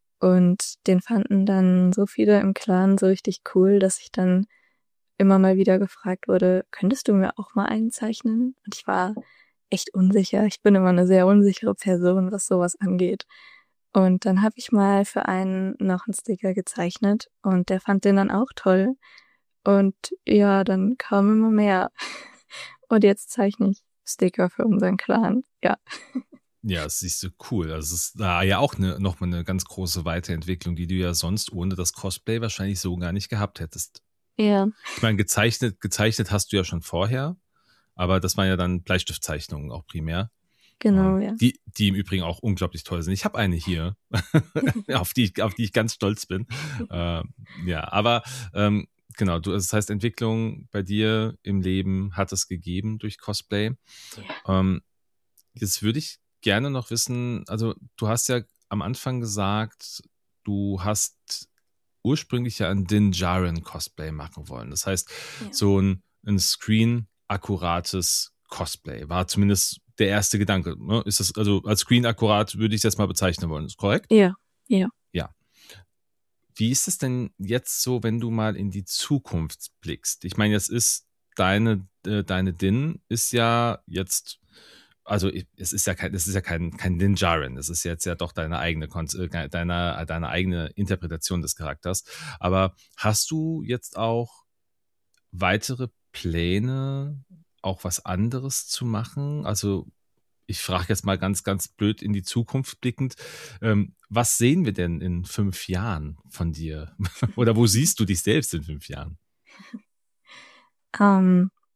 Und den fanden dann so viele im Clan so richtig cool, dass ich dann immer mal wieder gefragt wurde, könntest du mir auch mal einen zeichnen? Und ich war echt unsicher. Ich bin immer eine sehr unsichere Person, was sowas angeht. Und dann habe ich mal für einen noch einen Sticker gezeichnet und der fand den dann auch toll. Und ja, dann kam immer mehr. Und jetzt zeichne ich Sticker für unseren Clan. Ja. Ja, das siehst du cool. Also es ist da ja auch eine, nochmal eine ganz große Weiterentwicklung, die du ja sonst ohne das Cosplay wahrscheinlich so gar nicht gehabt hättest. Ja, Ich meine, gezeichnet, gezeichnet hast du ja schon vorher, aber das waren ja dann Bleistiftzeichnungen auch primär. genau, Ähm, ja. die, die im Übrigen auch unglaublich toll sind. Ich habe eine hier, auf die, auf die ich ganz stolz bin. Ähm, ja, aber ähm, genau, du, das heißt, Entwicklung bei dir im Leben hat es gegeben durch Cosplay. Ähm, jetzt würde ich gerne noch wissen, also du hast ja am Anfang gesagt, du hast ursprünglich ja ein Din Djarin Cosplay machen wollen. Das heißt, Ja. so ein, ein Screen-akkurates Cosplay war zumindest der erste Gedanke. Ne? Ist das, also als Screen-akkurat würde ich es jetzt mal bezeichnen wollen. Ist korrekt? Ja, ja. Ja. Wie ist es denn jetzt so, wenn du mal in die Zukunft blickst? Ich meine, jetzt ist deine, äh, deine Din ist ja jetzt, also es ist ja kein, es ist ja kein, kein Din Djarin. Es ist jetzt ja doch deine eigene, äh, deine, deine eigene Interpretation des Charakters. Aber hast du jetzt auch weitere Pläne, auch was anderes zu machen? Also ich frage jetzt mal ganz, ganz blöd in die Zukunft blickend. Ähm, was sehen wir denn in fünf Jahren von dir? Oder wo siehst du dich selbst in fünf Jahren? Ähm,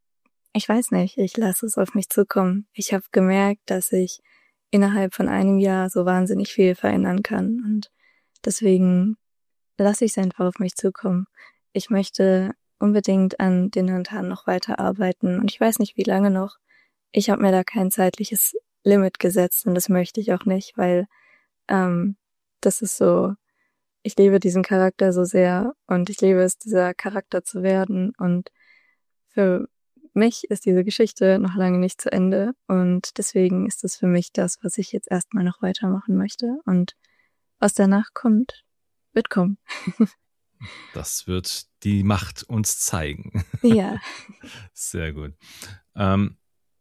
ich weiß nicht, ich lasse es auf mich zukommen. Ich habe gemerkt, dass ich innerhalb von einem Jahr so wahnsinnig viel verändern kann und deswegen lasse ich es einfach auf mich zukommen. Ich möchte unbedingt an den Haaren noch weiterarbeiten und ich weiß nicht, wie lange noch. Ich habe mir da kein zeitliches Limit gesetzt und das möchte ich auch nicht, weil ähm, das ist so, ich liebe diesen Charakter so sehr und ich liebe es, dieser Charakter zu werden und für mich ist diese Geschichte noch lange nicht zu Ende und deswegen ist es für mich das, was ich jetzt erstmal noch weitermachen möchte und was danach kommt, wird kommen. Das wird die Macht uns zeigen. Ja. Sehr gut. Ähm,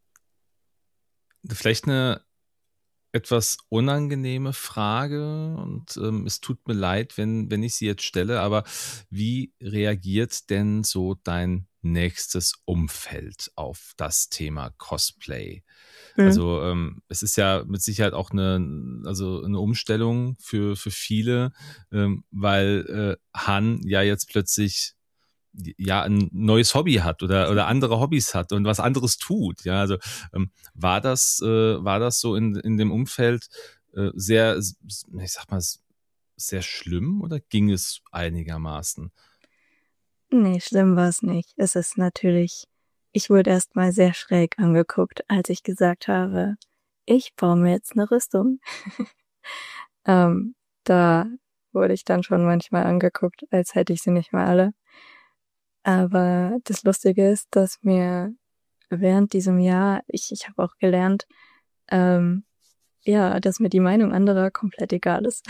vielleicht eine etwas unangenehme Frage und ähm, es tut mir leid, wenn, wenn ich sie jetzt stelle, aber wie reagiert denn so dein nächstes Umfeld auf das Thema Cosplay? Mhm. Also ähm, es ist ja mit Sicherheit auch eine, also eine Umstellung für, für viele, ähm, weil äh, Han ja jetzt plötzlich ja ein neues Hobby hat oder oder andere Hobbys hat und was anderes tut. Ja, also ähm, war das äh, war das so in in dem Umfeld äh, sehr, ich sag mal, sehr schlimm oder ging es einigermaßen? Nee, schlimm war es nicht. Es ist natürlich, ich wurde erstmal sehr schräg angeguckt, als ich gesagt habe, ich baue mir jetzt eine Rüstung. ähm, da wurde ich dann schon manchmal angeguckt, als hätte ich sie nicht mal alle. Aber das Lustige ist, dass mir während diesem Jahr, ich, ich habe auch gelernt, ähm, ja, dass mir die Meinung anderer komplett egal ist.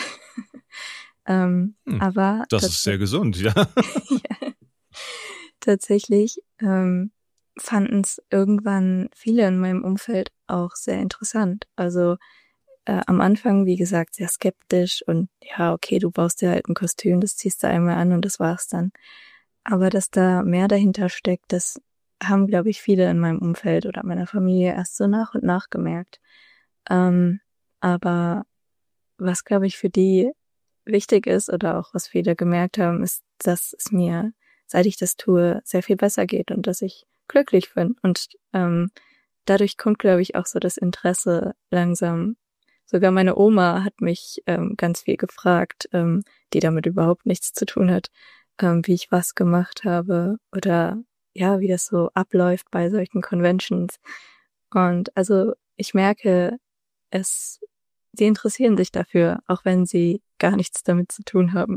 ähm, Hm, aber das ist sehr tatsächlich, gesund, ja. ja, tatsächlich ähm, fanden es irgendwann viele in meinem Umfeld auch sehr interessant. Also äh, am Anfang, wie gesagt, sehr skeptisch und ja, okay, du baust dir halt ein Kostüm, das ziehst du einmal an und das war's dann. Aber dass da mehr dahinter steckt, das haben, glaube ich, viele in meinem Umfeld oder meiner Familie erst so nach und nach gemerkt. Ähm, aber was, glaube ich, für die wichtig ist oder auch was viele gemerkt haben, ist, dass es mir, seit ich das tue, sehr viel besser geht und dass ich glücklich bin. Und ähm, dadurch kommt, glaube ich, auch so das Interesse langsam. Sogar meine Oma hat mich ähm, ganz viel gefragt, ähm, die damit überhaupt nichts zu tun hat, ähm, wie ich was gemacht habe oder ja, wie das so abläuft bei solchen Conventions. Und also ich merke, es, sie interessieren sich dafür, auch wenn sie gar nichts damit zu tun haben.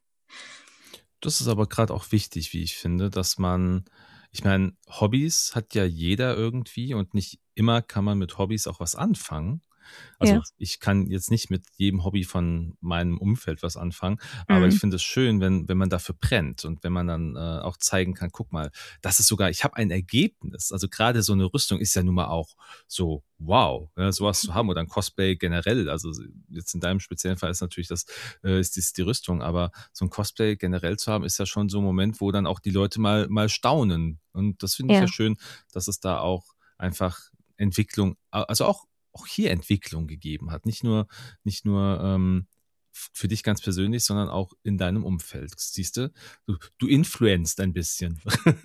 Das ist aber gerade auch wichtig, wie ich finde, dass man, ich meine, Hobbys hat ja jeder irgendwie und nicht immer kann man mit Hobbys auch was anfangen. Ja. Also ich kann jetzt nicht mit jedem Hobby von meinem Umfeld was anfangen, aber ich Mhm. finde es schön, wenn, wenn man dafür brennt und wenn man dann äh, auch zeigen kann, guck mal, das ist sogar, ich habe ein Ergebnis. Also gerade so eine Rüstung ist ja nun mal auch so, wow, ja, sowas zu haben oder ein Cosplay generell. Also jetzt in deinem speziellen Fall ist natürlich das, äh, ist dies die Rüstung, aber so ein Cosplay generell zu haben, ist ja schon so ein Moment, wo dann auch die Leute mal, mal staunen. Und das finde ich ja Ja. schön, dass es da auch einfach Entwicklung, also auch auch hier Entwicklung gegeben hat. Nicht nur, nicht nur ähm, für dich ganz persönlich, sondern auch in deinem Umfeld. Siehst du, du, du influenzt ein bisschen.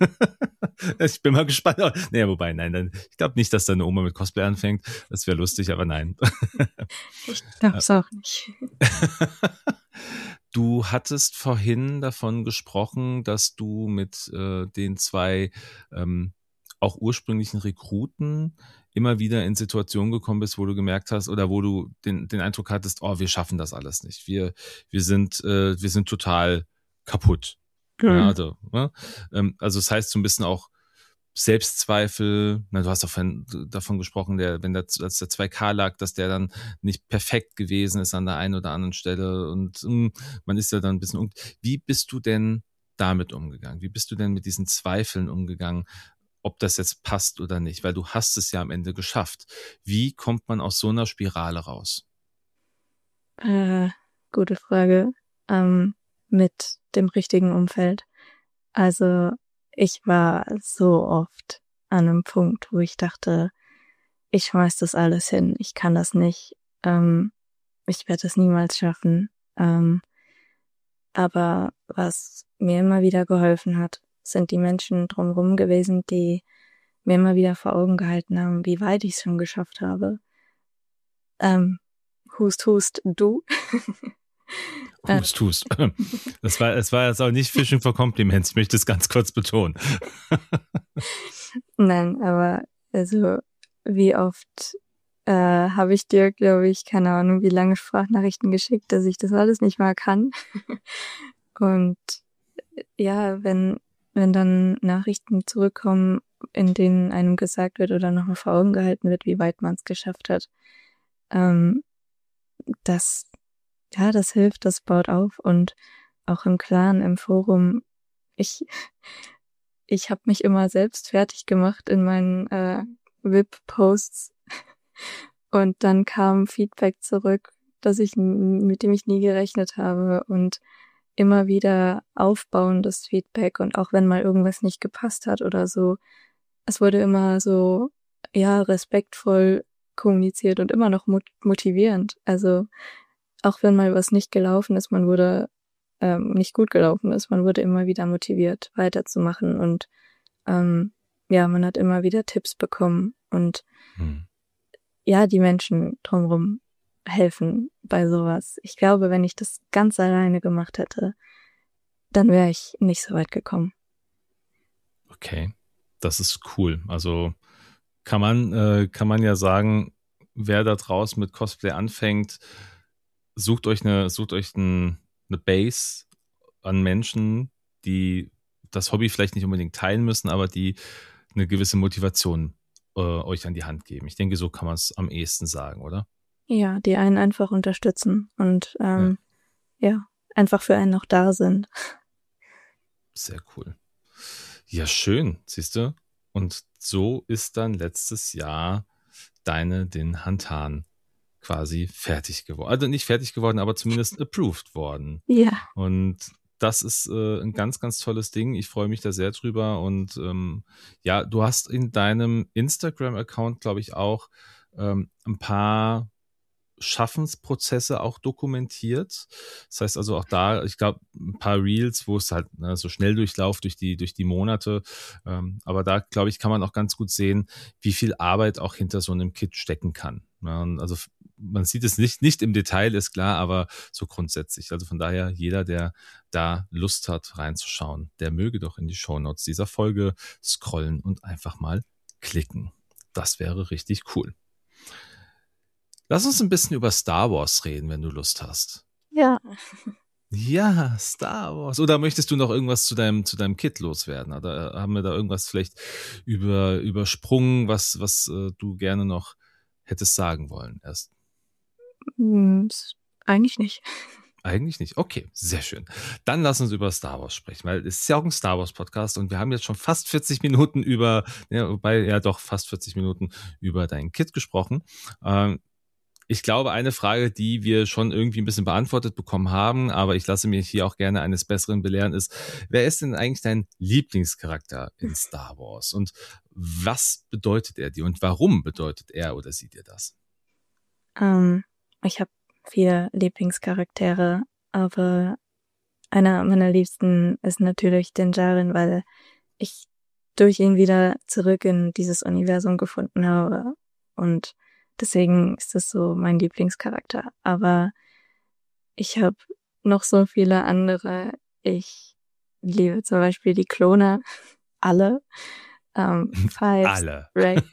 Ich bin mal gespannt. Naja, wobei, nein, dann, ich glaube nicht, dass deine Oma mit Cosplay anfängt. Das wäre lustig, aber nein. Ich glaub's auch nicht. Du hattest vorhin davon gesprochen, dass du mit äh, den zwei ähm, auch ursprünglichen Rekruten immer wieder in Situationen gekommen bist, wo du gemerkt hast oder wo du den, den Eindruck hattest, oh, wir schaffen das alles nicht. Wir, wir sind, äh, wir sind total kaputt. Ja, Mhm. also, ne? ähm, also das heißt so ein bisschen auch Selbstzweifel, na, du hast davon, davon gesprochen, der, wenn der, als der zwei K lag, dass der dann nicht perfekt gewesen ist an der einen oder anderen Stelle und mh, man ist ja dann ein bisschen, un wie bist du denn damit umgegangen? Wie bist du denn mit diesen Zweifeln umgegangen, ob das jetzt passt oder nicht? Weil du hast es ja am Ende geschafft. Wie kommt man aus so einer Spirale raus? Äh, gute Frage. Ähm, mit dem richtigen Umfeld. Also ich war so oft an einem Punkt, wo ich dachte, ich schmeiß das alles hin, ich kann das nicht, ähm, ich werde das niemals schaffen. Ähm, aber was mir immer wieder geholfen hat, sind die Menschen drumherum gewesen, die mir immer wieder vor Augen gehalten haben, wie weit ich es schon geschafft habe. Ähm, Hust, hust, du. Hust, hust. Das war, das war jetzt auch nicht Fishing for Compliments. Ich möchte es ganz kurz betonen. Nein, aber also wie oft äh, habe ich dir, glaube ich, keine Ahnung, wie lange Sprachnachrichten geschickt, dass ich das alles nicht mal kann. Und ja, wenn wenn dann Nachrichten zurückkommen, in denen einem gesagt wird oder nochmal vor Augen gehalten wird, wie weit man es geschafft hat, ähm, das, ja, das hilft, das baut auf. Und auch im Clan, im Forum, ich ich habe mich immer selbst fertig gemacht in meinen äh, V I P-Posts und dann kam Feedback zurück, dass ich mit dem ich nie gerechnet habe und immer wieder aufbauendes Feedback und auch wenn mal irgendwas nicht gepasst hat oder so, es wurde immer so, ja, respektvoll kommuniziert und immer noch mot- motivierend. Also auch wenn mal was nicht gelaufen ist, man wurde ähm, nicht gut gelaufen ist, man wurde immer wieder motiviert, weiterzumachen und ähm, ja, man hat immer wieder Tipps bekommen und hm. ja, die Menschen drumherum helfen bei sowas. Ich glaube, wenn ich das ganz alleine gemacht hätte, dann wäre ich nicht so weit gekommen. Okay, das ist cool. Also kann man, äh, kann man ja sagen, wer da draußen mit Cosplay anfängt, sucht euch eine, sucht euch ein, eine Base an Menschen, die das Hobby vielleicht nicht unbedingt teilen müssen, aber die eine gewisse Motivation äh, euch an die Hand geben. Ich denke, so kann man es am ehesten sagen, oder? Ja, die einen einfach unterstützen und ähm, ja. ja, einfach für einen noch da sind. Sehr cool. Ja, schön, siehst du? Und so ist dann letztes Jahr deine den Hantan quasi fertig geworden. Also nicht fertig geworden, aber zumindest approved worden. Ja. Und das ist äh, ein ganz, ganz tolles Ding. Ich freue mich da sehr drüber. Und ähm, ja, du hast in deinem Instagram-Account, glaube ich, auch ähm, ein paar Schaffensprozesse auch dokumentiert. Das heißt also auch da, ich glaube, ein paar Reels, wo es halt ne, so schnell durchlauft durch die, durch die Monate. Ähm, aber da, glaube ich, kann man auch ganz gut sehen, wie viel Arbeit auch hinter so einem Kit stecken kann. Ja, also man sieht es nicht, nicht im Detail, ist klar, aber so grundsätzlich. Also von daher, jeder, der da Lust hat, reinzuschauen, der möge doch in die Shownotes dieser Folge scrollen und einfach mal klicken. Das wäre richtig cool. Lass uns ein bisschen über Star Wars reden, wenn du Lust hast. Ja. Ja, Star Wars. Oder möchtest du noch irgendwas zu deinem, zu deinem Kit loswerden? Oder haben wir da irgendwas vielleicht über, übersprungen, was, was äh, du gerne noch hättest sagen wollen erst? Hm, eigentlich nicht. Eigentlich nicht. Okay, sehr schön. Dann lass uns über Star Wars sprechen, weil es ist ja auch ein Star Wars Podcast und wir haben jetzt schon fast vierzig Minuten über, ja, wobei, ja doch, fast vierzig Minuten über dein Kit gesprochen. Ähm, Ich glaube, eine Frage, die wir schon irgendwie ein bisschen beantwortet bekommen haben, aber ich lasse mich hier auch gerne eines Besseren belehren, ist, wer ist denn eigentlich dein Lieblingscharakter in Star Wars und was bedeutet er dir und warum bedeutet er oder sie dir das? Ähm, ich habe vier Lieblingscharaktere, aber einer meiner Liebsten ist natürlich Din Djarin, weil ich durch ihn wieder zurück in dieses Universum gefunden habe und deswegen ist das so mein Lieblingscharakter. Aber ich habe noch so viele andere. Ich liebe zum Beispiel die Klone. Alle. Ähm, Fives, Alle. Rex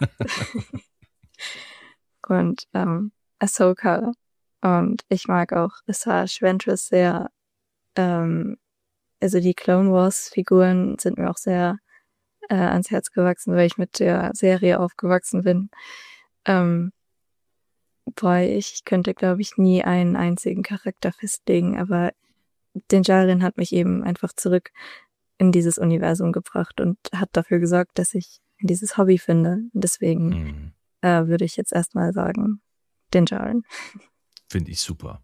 und ähm, Ahsoka. Und ich mag auch Asajj Ventress sehr. Ähm, also die Clone Wars Figuren sind mir auch sehr äh, ans Herz gewachsen, weil ich mit der Serie aufgewachsen bin. Ähm, boah, ich könnte, glaube ich, nie einen einzigen Charakter festlegen, aber Din Djarin hat mich eben einfach zurück in dieses Universum gebracht und hat dafür gesorgt, dass ich dieses Hobby finde. Deswegen mhm. äh, würde ich jetzt erstmal sagen, Din Djarin. Finde ich super.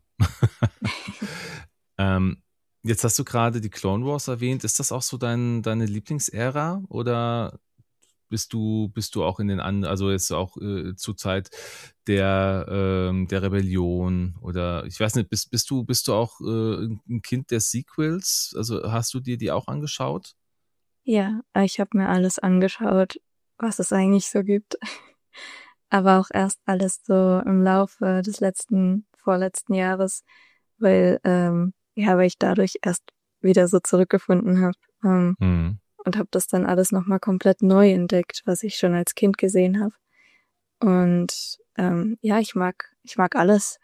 ähm, jetzt hast du gerade die Clone Wars erwähnt. Ist das auch so dein, deine Lieblingsära oder bist du, bist du auch in den anderen, also jetzt auch äh, zur Zeit der, ähm, der Rebellion oder ich weiß nicht, bist, bist du, bist du auch äh, ein Kind der Sequels? Also hast du dir die auch angeschaut? Ja, ich habe mir alles angeschaut. was es eigentlich so gibt. Aber auch erst alles so im Laufe des letzten, vorletzten Jahres, weil, ähm, ja, weil ich dadurch erst wieder so zurückgefunden habe ähm, Mhm. und habe das dann alles nochmal komplett neu entdeckt, was ich schon als Kind gesehen habe. Und ähm, ja, ich mag, ich mag alles.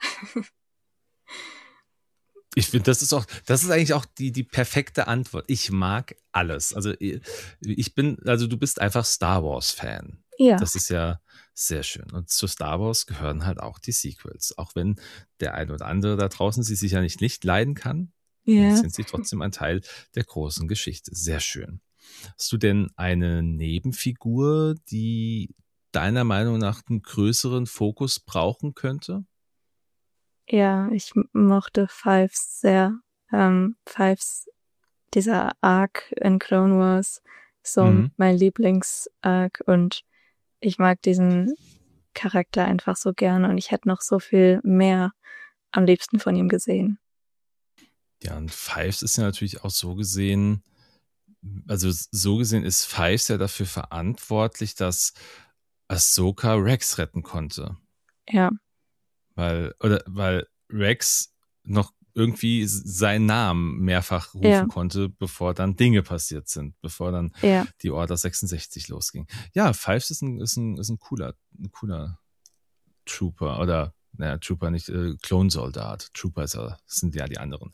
Ich finde, das ist auch, das ist eigentlich auch die, die perfekte Antwort. Ich mag alles. Also ich bin, also du bist einfach Star Wars-Fan. Ja, Das ist ja sehr schön. Und zu Star Wars gehören halt auch die Sequels. Auch wenn der ein oder andere da draußen sie sicher nicht, nicht leiden kann, ja. sind sie trotzdem ein Teil der großen Geschichte. Sehr schön. Hast du denn eine Nebenfigur, die deiner Meinung nach einen größeren Fokus brauchen könnte? Ja, ich m- mochte Fives sehr. Ähm, Fives, dieser Arc in Clone Wars, so Mhm. mein Lieblings-Arc und ich mag diesen Charakter einfach so gerne und ich hätte noch so viel mehr am liebsten von ihm gesehen. Ja, und Fives ist ja natürlich auch so gesehen, also so gesehen ist Fives ja dafür verantwortlich, dass Ahsoka Rex retten konnte. Ja, Weil, oder weil Rex noch irgendwie seinen Namen mehrfach rufen ja, konnte, bevor dann Dinge passiert sind, bevor dann ja. die Order sechsundsechzig losging. Ja, Fives ist ein, ist ein, ist ein cooler, ein cooler Trooper oder, naja, Trooper nicht, äh, Klonsoldat. Trooper ist ja, sind ja die anderen.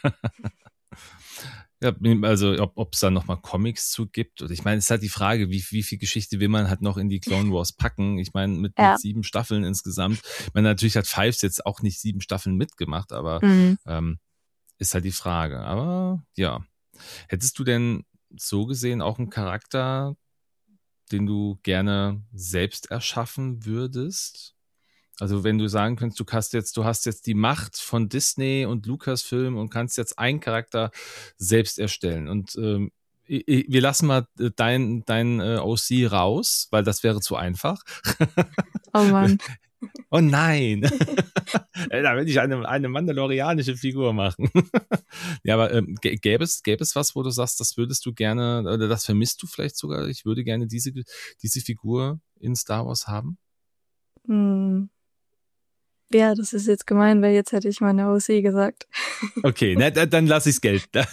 Ja, also ob es da nochmal Comics zu gibt. Oder ich meine, es ist halt die Frage, wie, wie viel Geschichte will man halt noch in die Clone Wars packen? Ich meine, mit, mit Ja. sieben Staffeln insgesamt. Ich meine, natürlich hat Fives jetzt auch nicht sieben Staffeln mitgemacht, aber Mhm. ähm, ist halt die Frage. Aber ja. Hättest du denn so gesehen auch einen Charakter, den du gerne selbst erschaffen würdest? Also wenn du sagen könntest, du hast jetzt, du hast jetzt die Macht von Disney und Lucasfilm und kannst jetzt einen Charakter selbst erstellen. Und ähm, i- i- wir lassen mal dein, dein äh, O C raus, weil das wäre zu einfach. Oh Mann. Oh nein! Da will ich eine, eine mandalorianische Figur machen. Ja, aber ähm, gä- gäbe es, gäbe es was, wo du sagst, das würdest du gerne, oder das vermisst du vielleicht sogar, ich würde gerne diese, diese Figur in Star Wars haben? Hm. Ja, das ist jetzt gemein, weil jetzt hätte ich meine O C gesagt. Okay, na, da- dann lass ich's gelten.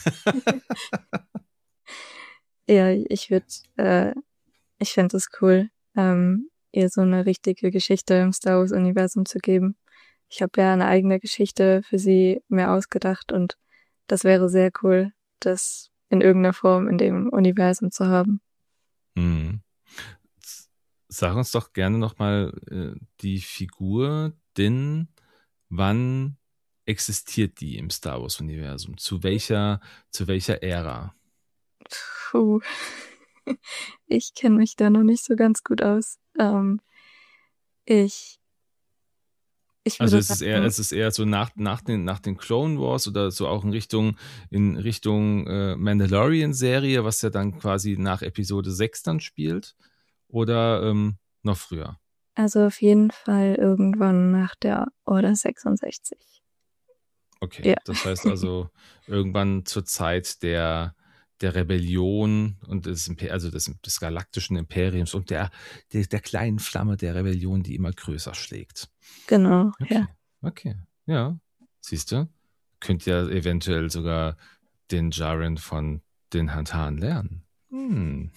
Ja, ich würde, äh, ich fände es cool, ähm, ihr so eine richtige Geschichte im Star Wars-Universum zu geben. Ich habe ja eine eigene Geschichte für sie mir ausgedacht und das wäre sehr cool, das in irgendeiner Form in dem Universum zu haben. Hm. Sag uns doch gerne nochmal äh, die Figur, denn wann existiert die im Star Wars-Universum? Zu welcher, zu welcher Ära? Puh. Ich kenne mich da noch nicht so ganz gut aus. Ähm, ich, ich Also würde ist es eher, sagen, ist es eher so nach, nach, den, nach den Clone Wars oder so auch in Richtung, in Richtung äh, Mandalorian-Serie, was ja dann quasi nach Episode sechs dann spielt? Oder ähm, noch früher? also auf jeden Fall irgendwann nach der Order sechsundsechzig. Okay, Ja, das heißt also irgendwann zur Zeit der, der Rebellion und des, Imper also des, des galaktischen Imperiums und der, der, der kleinen Flamme der Rebellion, die immer größer schlägt. genau, ja. Okay, okay, ja. Siehst du, könnt ja eventuell sogar den Jaren von den Hantan lernen. Hm.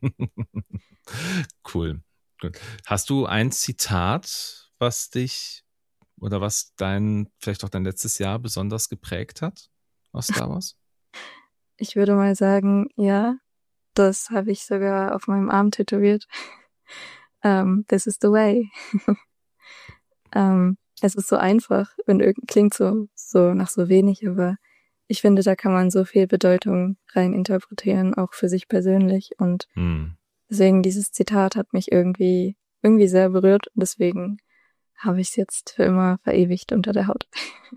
Cool. Gut. Hast du ein Zitat, was dich oder was dein, vielleicht auch dein letztes Jahr besonders geprägt hat aus Star Wars? Ich würde mal sagen, ja, das habe ich sogar auf meinem Arm tätowiert. Ähm, this is the way. Ähm, es ist so einfach und irgend klingt so, so nach so wenig, aber ich finde, da kann man so viel Bedeutung rein interpretieren, auch für sich persönlich. Und Hm. deswegen dieses Zitat hat mich irgendwie, irgendwie sehr berührt und deswegen habe ich es jetzt für immer verewigt unter der Haut.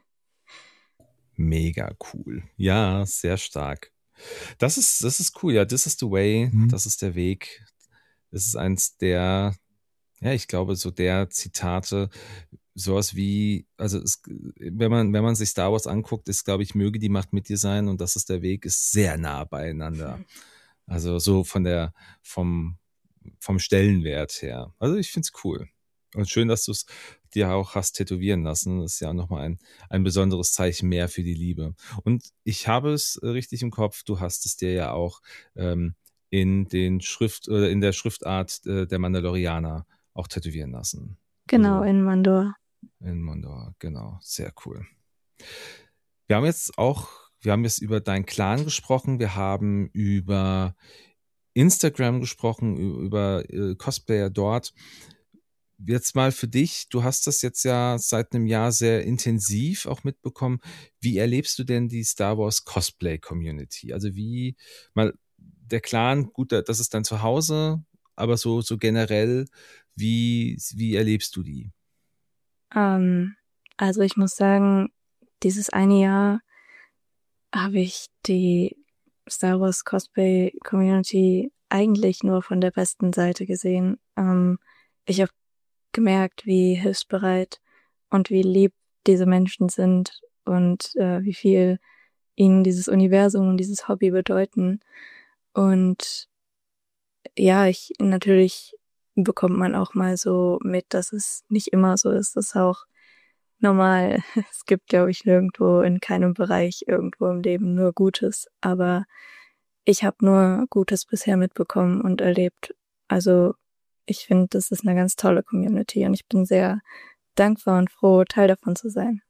Mega cool. Ja, sehr stark. Das ist, das ist cool. Ja, this is the way. Mhm. Das ist der Weg. Das ist eins der, ja, ich glaube, so der Zitate, sowas wie, also es, wenn man, wenn man sich Star Wars anguckt, ist, glaube ich, möge die Macht mit dir sein und das ist der Weg, ist sehr nah beieinander. Also so von der, vom, vom Stellenwert her. Also ich finde es cool. Und schön, dass du es dir auch hast tätowieren lassen. Das ist ja nochmal ein, ein besonderes Zeichen mehr für die Liebe. Und ich habe es richtig im Kopf, du hast es dir ja auch ähm, in den Schrift, äh, in der Schriftart äh, der Mandalorianer auch tätowieren lassen. Genau, Also in Mandor. in Mandor, genau. Sehr cool. Wir haben jetzt auch, wir haben jetzt über deinen Clan gesprochen, wir haben über Instagram gesprochen, über äh, Cosplayer dort. Jetzt mal für dich, du hast das jetzt ja seit einem Jahr sehr intensiv auch mitbekommen. Wie erlebst du denn die Star Wars Cosplay Community? Also wie, mal der Clan, gut, das ist dein Zuhause, aber so, so generell, wie, wie erlebst du die? Ähm, also ich muss sagen, dieses eine Jahr habe ich die Star Wars Cosplay Community eigentlich nur von der besten Seite gesehen. Ähm, ich habe gemerkt, wie hilfsbereit und wie lieb diese Menschen sind und äh, wie viel ihnen dieses Universum und dieses Hobby bedeuten. Und ja, ich natürlich bekommt man auch mal so mit, dass es nicht immer so ist. Das ist auch normal. Es gibt, glaube ich, nirgendwo in keinem Bereich irgendwo im Leben nur Gutes. Aber ich habe nur Gutes bisher mitbekommen und erlebt. Also ich finde, das ist eine ganz tolle Community und ich bin sehr dankbar und froh, Teil davon zu sein.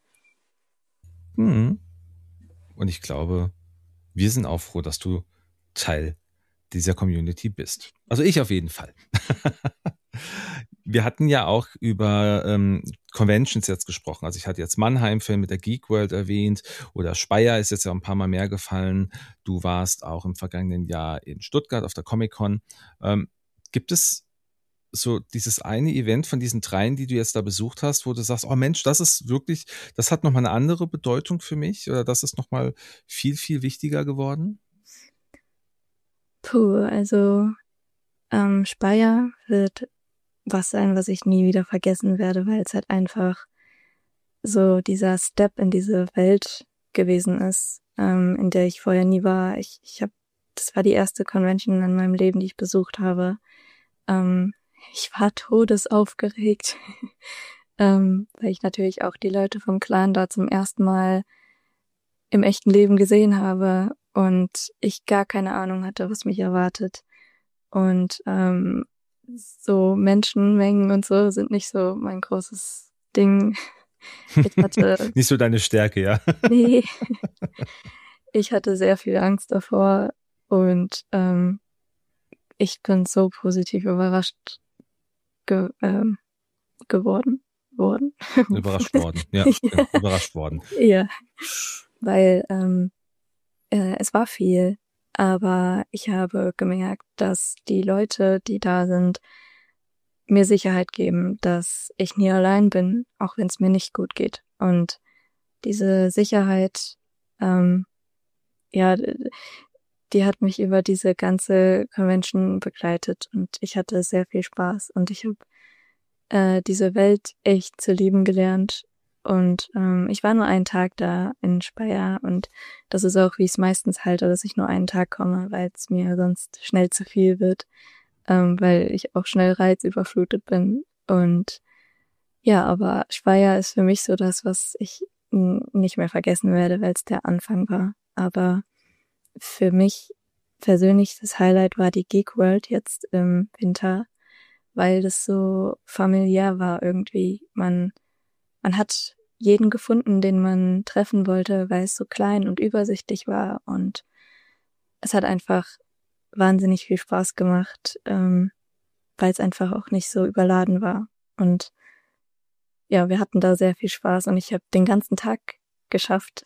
Hm. Und ich glaube, wir sind auch froh, dass du Teil dieser Community bist. Also ich auf jeden Fall. Wir hatten ja auch über ähm, Conventions jetzt gesprochen. Also ich hatte jetzt Mannheim-Film mit der Geek World erwähnt oder Speyer ist jetzt ja ein paar Mal mehr gefallen. Du warst auch im vergangenen Jahr in Stuttgart auf der Comic-Con. Ähm, gibt es so dieses eine Event von diesen dreien, die du jetzt da besucht hast, wo du sagst, oh Mensch, das ist wirklich, das hat nochmal eine andere Bedeutung für mich oder das ist nochmal viel, viel wichtiger geworden? Puh, also ähm, Speyer wird was sein, was ich nie wieder vergessen werde, weil es halt einfach so dieser Step in diese Welt gewesen ist, ähm, in der ich vorher nie war. Ich, ich habe, das war die erste Convention in meinem Leben, die ich besucht habe. Ähm, ich war todesaufgeregt, ähm, weil ich natürlich auch die Leute vom Clan da zum ersten Mal im echten Leben gesehen habe und ich gar keine Ahnung hatte, was mich erwartet. Und ähm, so Menschenmengen und so sind nicht so mein großes Ding. Ich hatte, Nicht so deine Stärke, ja. nee, ich hatte sehr viel Angst davor und ähm, ich bin so positiv überrascht ge ähm, geworden. Worden. Überrascht worden, ja, ja, ja, überrascht worden. ja, weil ähm, äh, es war viel, aber ich habe gemerkt, dass die Leute, die da sind, mir Sicherheit geben, dass ich nie allein bin, auch wenn es mir nicht gut geht. Und diese Sicherheit, ähm, ja, die hat mich über diese ganze Convention begleitet und ich hatte sehr viel Spaß und ich habe äh, diese Welt echt zu lieben gelernt. Und ähm, ich war nur einen Tag da in Speyer und das ist auch, wie ich es meistens halte, dass ich nur einen Tag komme, weil es mir sonst schnell zu viel wird, ähm, weil ich auch schnell reizüberflutet bin. Und ja, aber Speyer ist für mich so das, was ich n- nicht mehr vergessen werde, weil es der Anfang war. Aber für mich persönlich das Highlight war die Geek World jetzt im Winter, weil das so familiär war irgendwie. Man, man hat jeden gefunden, den man treffen wollte, weil es so klein und übersichtlich war und es hat einfach wahnsinnig viel Spaß gemacht, ähm, weil es einfach auch nicht so überladen war. Und ja, wir hatten da sehr viel Spaß und ich habe den ganzen Tag geschafft.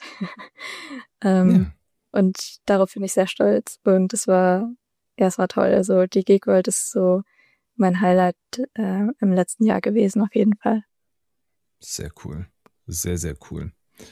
ähm, Ja, und darauf bin ich sehr stolz. Und es war, ja, es war toll. Also die Geek World ist so mein Highlight äh, im letzten Jahr gewesen, auf jeden Fall. sehr cool. Sehr, sehr cool.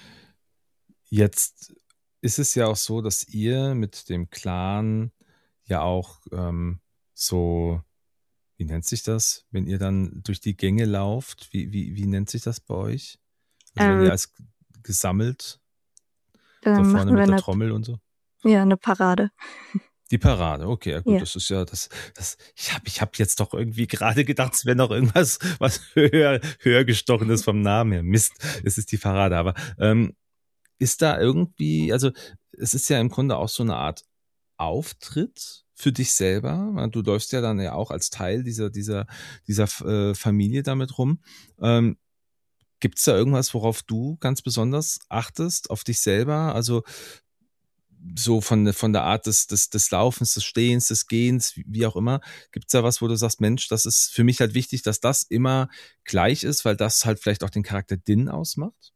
Jetzt ist es ja auch so, dass ihr mit dem Clan ja auch ähm, so, wie nennt sich das, wenn ihr dann durch die Gänge lauft? Wie, wie, wie nennt sich das bei euch? Also wenn ihr Ähm, als gesammelt da dann vorne machen wir mit der eine, Trommel und so? ja, eine Parade. Die Parade, okay, ja gut, Ja. das ist ja das, das ich habe ich hab jetzt doch irgendwie gerade gedacht, es wäre noch irgendwas, was höher, höher gestochenes vom Namen her. Mist, es ist die Parade. Aber ähm, ist da irgendwie, also es ist ja im Grunde auch so eine Art Auftritt für dich selber. Du läufst ja dann ja auch als Teil dieser, dieser, dieser äh, Familie damit rum. Ähm, Gibt es da irgendwas, worauf du ganz besonders achtest, auf dich selber? Also so von, von der Art des, des, des Laufens, des Stehens, des Gehens, wie auch immer. Gibt es da was, wo du sagst, Mensch, das ist für mich halt wichtig, dass das immer gleich ist, weil das halt vielleicht auch den Charakter Din ausmacht?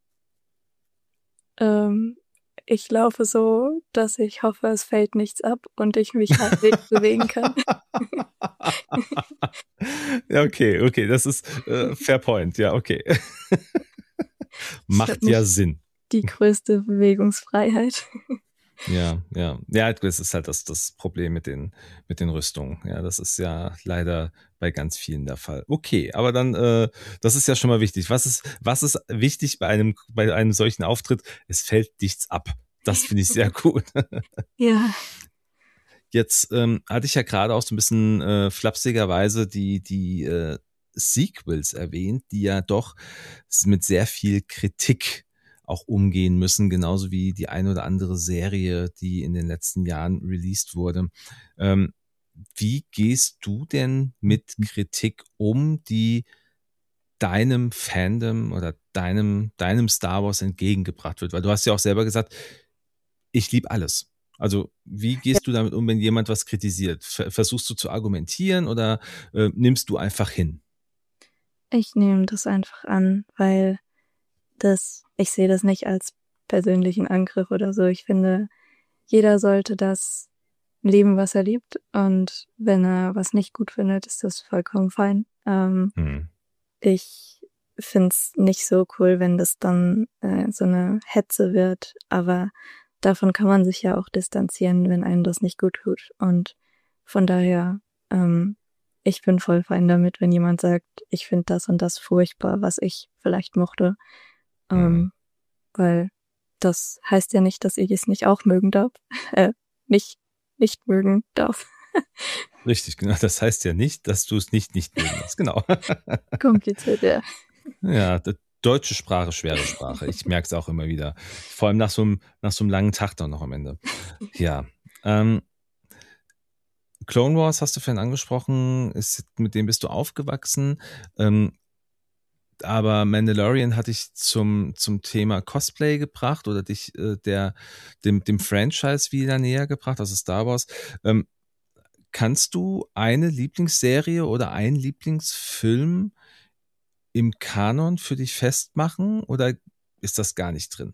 Ähm, ich laufe so, dass ich hoffe, es fällt nichts ab und ich mich halbwegs bewegen kann. Ja, okay, okay, das ist äh, fair point, ja, okay. Ich habe Macht ja nicht Sinn. die größte Bewegungsfreiheit. Ja, ja. Ja, das ist halt das, das Problem mit den, mit den Rüstungen. Ja, das ist ja leider bei ganz vielen der Fall. Okay, aber dann, äh, das ist ja schon mal wichtig. Was ist, was ist wichtig bei einem, bei einem solchen Auftritt? Es fällt nichts ab. Das finde ich sehr gut. Ja. Jetzt ähm, hatte ich ja gerade auch so ein bisschen äh, flapsigerweise die, die äh, Sequels erwähnt, die ja doch mit sehr viel Kritik auch umgehen müssen, genauso wie die eine oder andere Serie, die in den letzten Jahren released wurde. Ähm, wie gehst du denn mit Kritik um, die deinem Fandom oder deinem, deinem Star Wars entgegengebracht wird? Weil du hast ja auch selber gesagt, ich liebe alles. Also wie gehst du damit um, wenn jemand was kritisiert? Versuchst du zu argumentieren oder äh, nimmst du einfach hin? Ich nehme das einfach an, weil das, ich sehe das nicht als persönlichen Angriff oder so. Ich finde, jeder sollte das leben, was er liebt. Und wenn er was nicht gut findet, ist das vollkommen fein. Ähm, Hm. ich find's nicht so cool, wenn das dann äh, so eine Hetze wird. Aber davon kann man sich ja auch distanzieren, wenn einem das nicht gut tut. Und von daher, ähm, ich bin voll fein damit, wenn jemand sagt, ich finde das und das furchtbar, was ich vielleicht mochte. Hm. Ähm, weil das heißt ja nicht, dass ich es nicht auch mögen darf. Äh, nicht, nicht mögen darf. Richtig, genau. Das heißt ja nicht, dass du es nicht nicht mögen darfst. Genau. Kompliziert, ja. Ja, d- deutsche Sprache, schwere Sprache. Ich merke es auch immer wieder. Vor allem nach so einem, nach so einem langen Tag dann noch am Ende. Ja. Ähm, Clone Wars hast du vorhin angesprochen, ist, mit dem bist du aufgewachsen. Ähm, aber Mandalorian hat dich zum, zum Thema Cosplay gebracht oder dich äh, der, dem, dem Franchise wieder näher gebracht, also Star Wars. Ähm, kannst du eine Lieblingsserie oder einen Lieblingsfilm im Kanon für dich festmachen oder ist das gar nicht drin?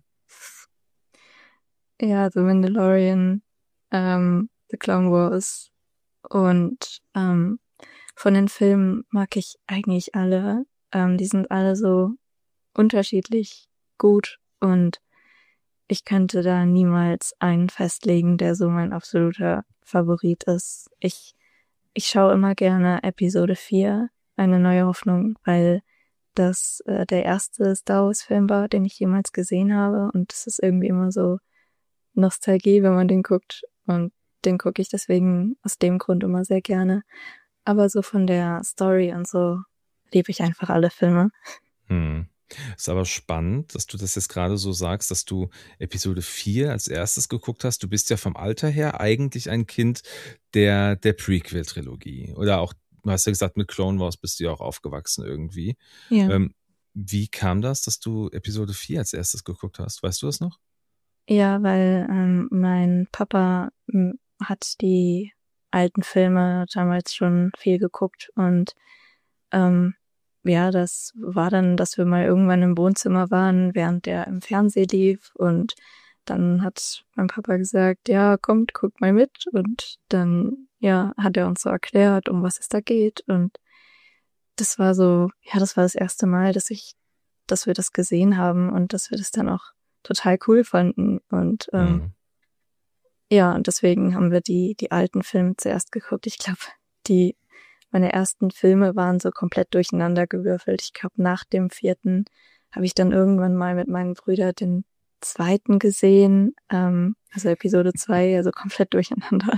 Ja, The Mandalorian, ähm, The Clone Wars und ähm, von den Filmen mag ich eigentlich alle. Ähm, die sind alle so unterschiedlich gut und ich könnte da niemals einen festlegen, der so mein absoluter Favorit ist. Ich, ich schaue immer gerne Episode vier, Eine neue Hoffnung, weil das äh, der erste Star Wars Film war, den ich jemals gesehen habe und es ist irgendwie immer so Nostalgie, wenn man den guckt und den gucke ich deswegen aus dem Grund immer sehr gerne. Aber so von der Story und so liebe ich einfach alle Filme. Hm. Ist aber spannend, dass du das jetzt gerade so sagst, dass du Episode vier als erstes geguckt hast. Du bist ja vom Alter her eigentlich ein Kind der, der Prequel-Trilogie. Oder auch, du hast ja gesagt, mit Clone Wars bist du ja auch aufgewachsen irgendwie. Ja. Ähm, wie kam das, dass du Episode vier als erstes geguckt hast? Weißt du das noch? Ja, weil ähm, mein Papa m, hat die alten Filme damals schon viel geguckt und ähm, ja, das war dann, dass wir mal irgendwann im Wohnzimmer waren, während der im Fernsehen lief und dann hat mein Papa gesagt, ja, kommt, guckt mal mit und dann, ja, hat er uns so erklärt, um was es da geht und das war so, ja, das war das erste Mal, dass ich, dass wir das gesehen haben und dass wir das dann auch total cool fanden und ähm, Hm. ja, und deswegen haben wir die, die alten Filme zuerst geguckt. Ich glaube, die, meine ersten Filme waren so komplett durcheinander gewürfelt. Ich glaube, nach dem vierten habe ich dann irgendwann mal mit meinen Brüdern den zweiten gesehen, ähm, also Episode zwei, also komplett durcheinander.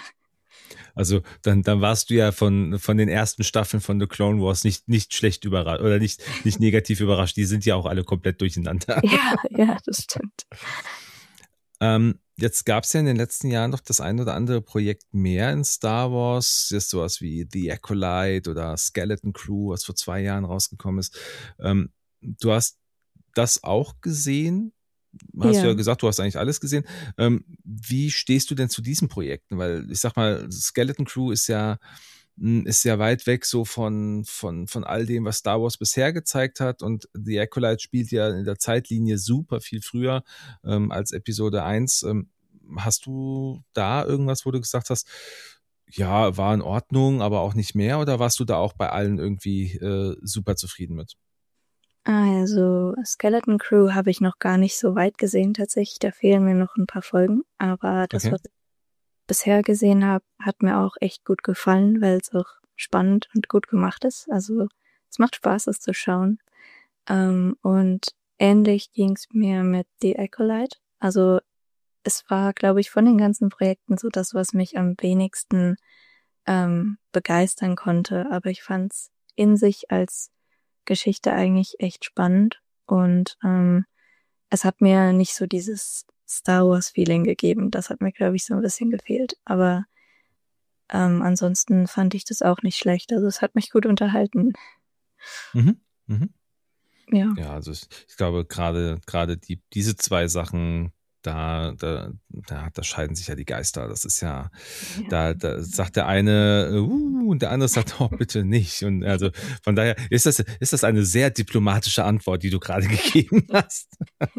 Also dann, dann warst du ja von, von den ersten Staffeln von The Clone Wars nicht, nicht schlecht überrascht oder nicht, nicht negativ überrascht. Die sind ja auch alle komplett durcheinander. Ja, ja, das stimmt. Ähm, jetzt gab es ja in den letzten Jahren noch das ein oder andere Projekt mehr in Star Wars. Das ist sowas wie The Acolyte oder Skeleton Crew, was vor zwei Jahren rausgekommen ist. Ähm, du hast das auch gesehen? Hast du ja Ja. gesagt, du hast eigentlich alles gesehen. Ähm, wie stehst du denn zu diesen Projekten? Weil ich sag mal, Skeleton Crew ist ja ist ja weit weg so von, von, von all dem, was Star Wars bisher gezeigt hat. Und The Acolyte spielt ja in der Zeitlinie super viel früher ähm, als Episode eins. Ähm, hast du da irgendwas, wo du gesagt hast, ja, war in Ordnung, aber auch nicht mehr? Oder warst du da auch bei allen irgendwie äh, super zufrieden mit? Also Skeleton Crew habe ich noch gar nicht so weit gesehen tatsächlich. Da fehlen mir noch ein paar Folgen. Aber das, Okay. was ich bisher gesehen habe, hat mir auch echt gut gefallen, weil es auch spannend und gut gemacht ist. Also es macht Spaß, es zu schauen. Ähm, und ähnlich ging es mir mit The Acolyte. Also es war, glaube ich, von den ganzen Projekten so das, was mich am wenigsten ähm, begeistern konnte. Aber ich fand es in sich als Geschichte eigentlich echt spannend. Und ähm, es hat mir nicht so dieses Star Wars-Feeling gegeben. Das hat mir, glaube ich, so ein bisschen gefehlt. Aber ähm, ansonsten fand ich das auch nicht schlecht. Also es hat mich gut unterhalten. Mhm. Mhm. Ja. Ja, also ich, ich glaube, gerade gerade die diese zwei Sachen, da, da, da, da scheiden sich ja die Geister. Das ist ja, Ja. da, da sagt der eine, uh, und der andere sagt, oh, bitte nicht. Und also von daher ist das, ist das eine sehr diplomatische Antwort, die du gerade gegeben hast.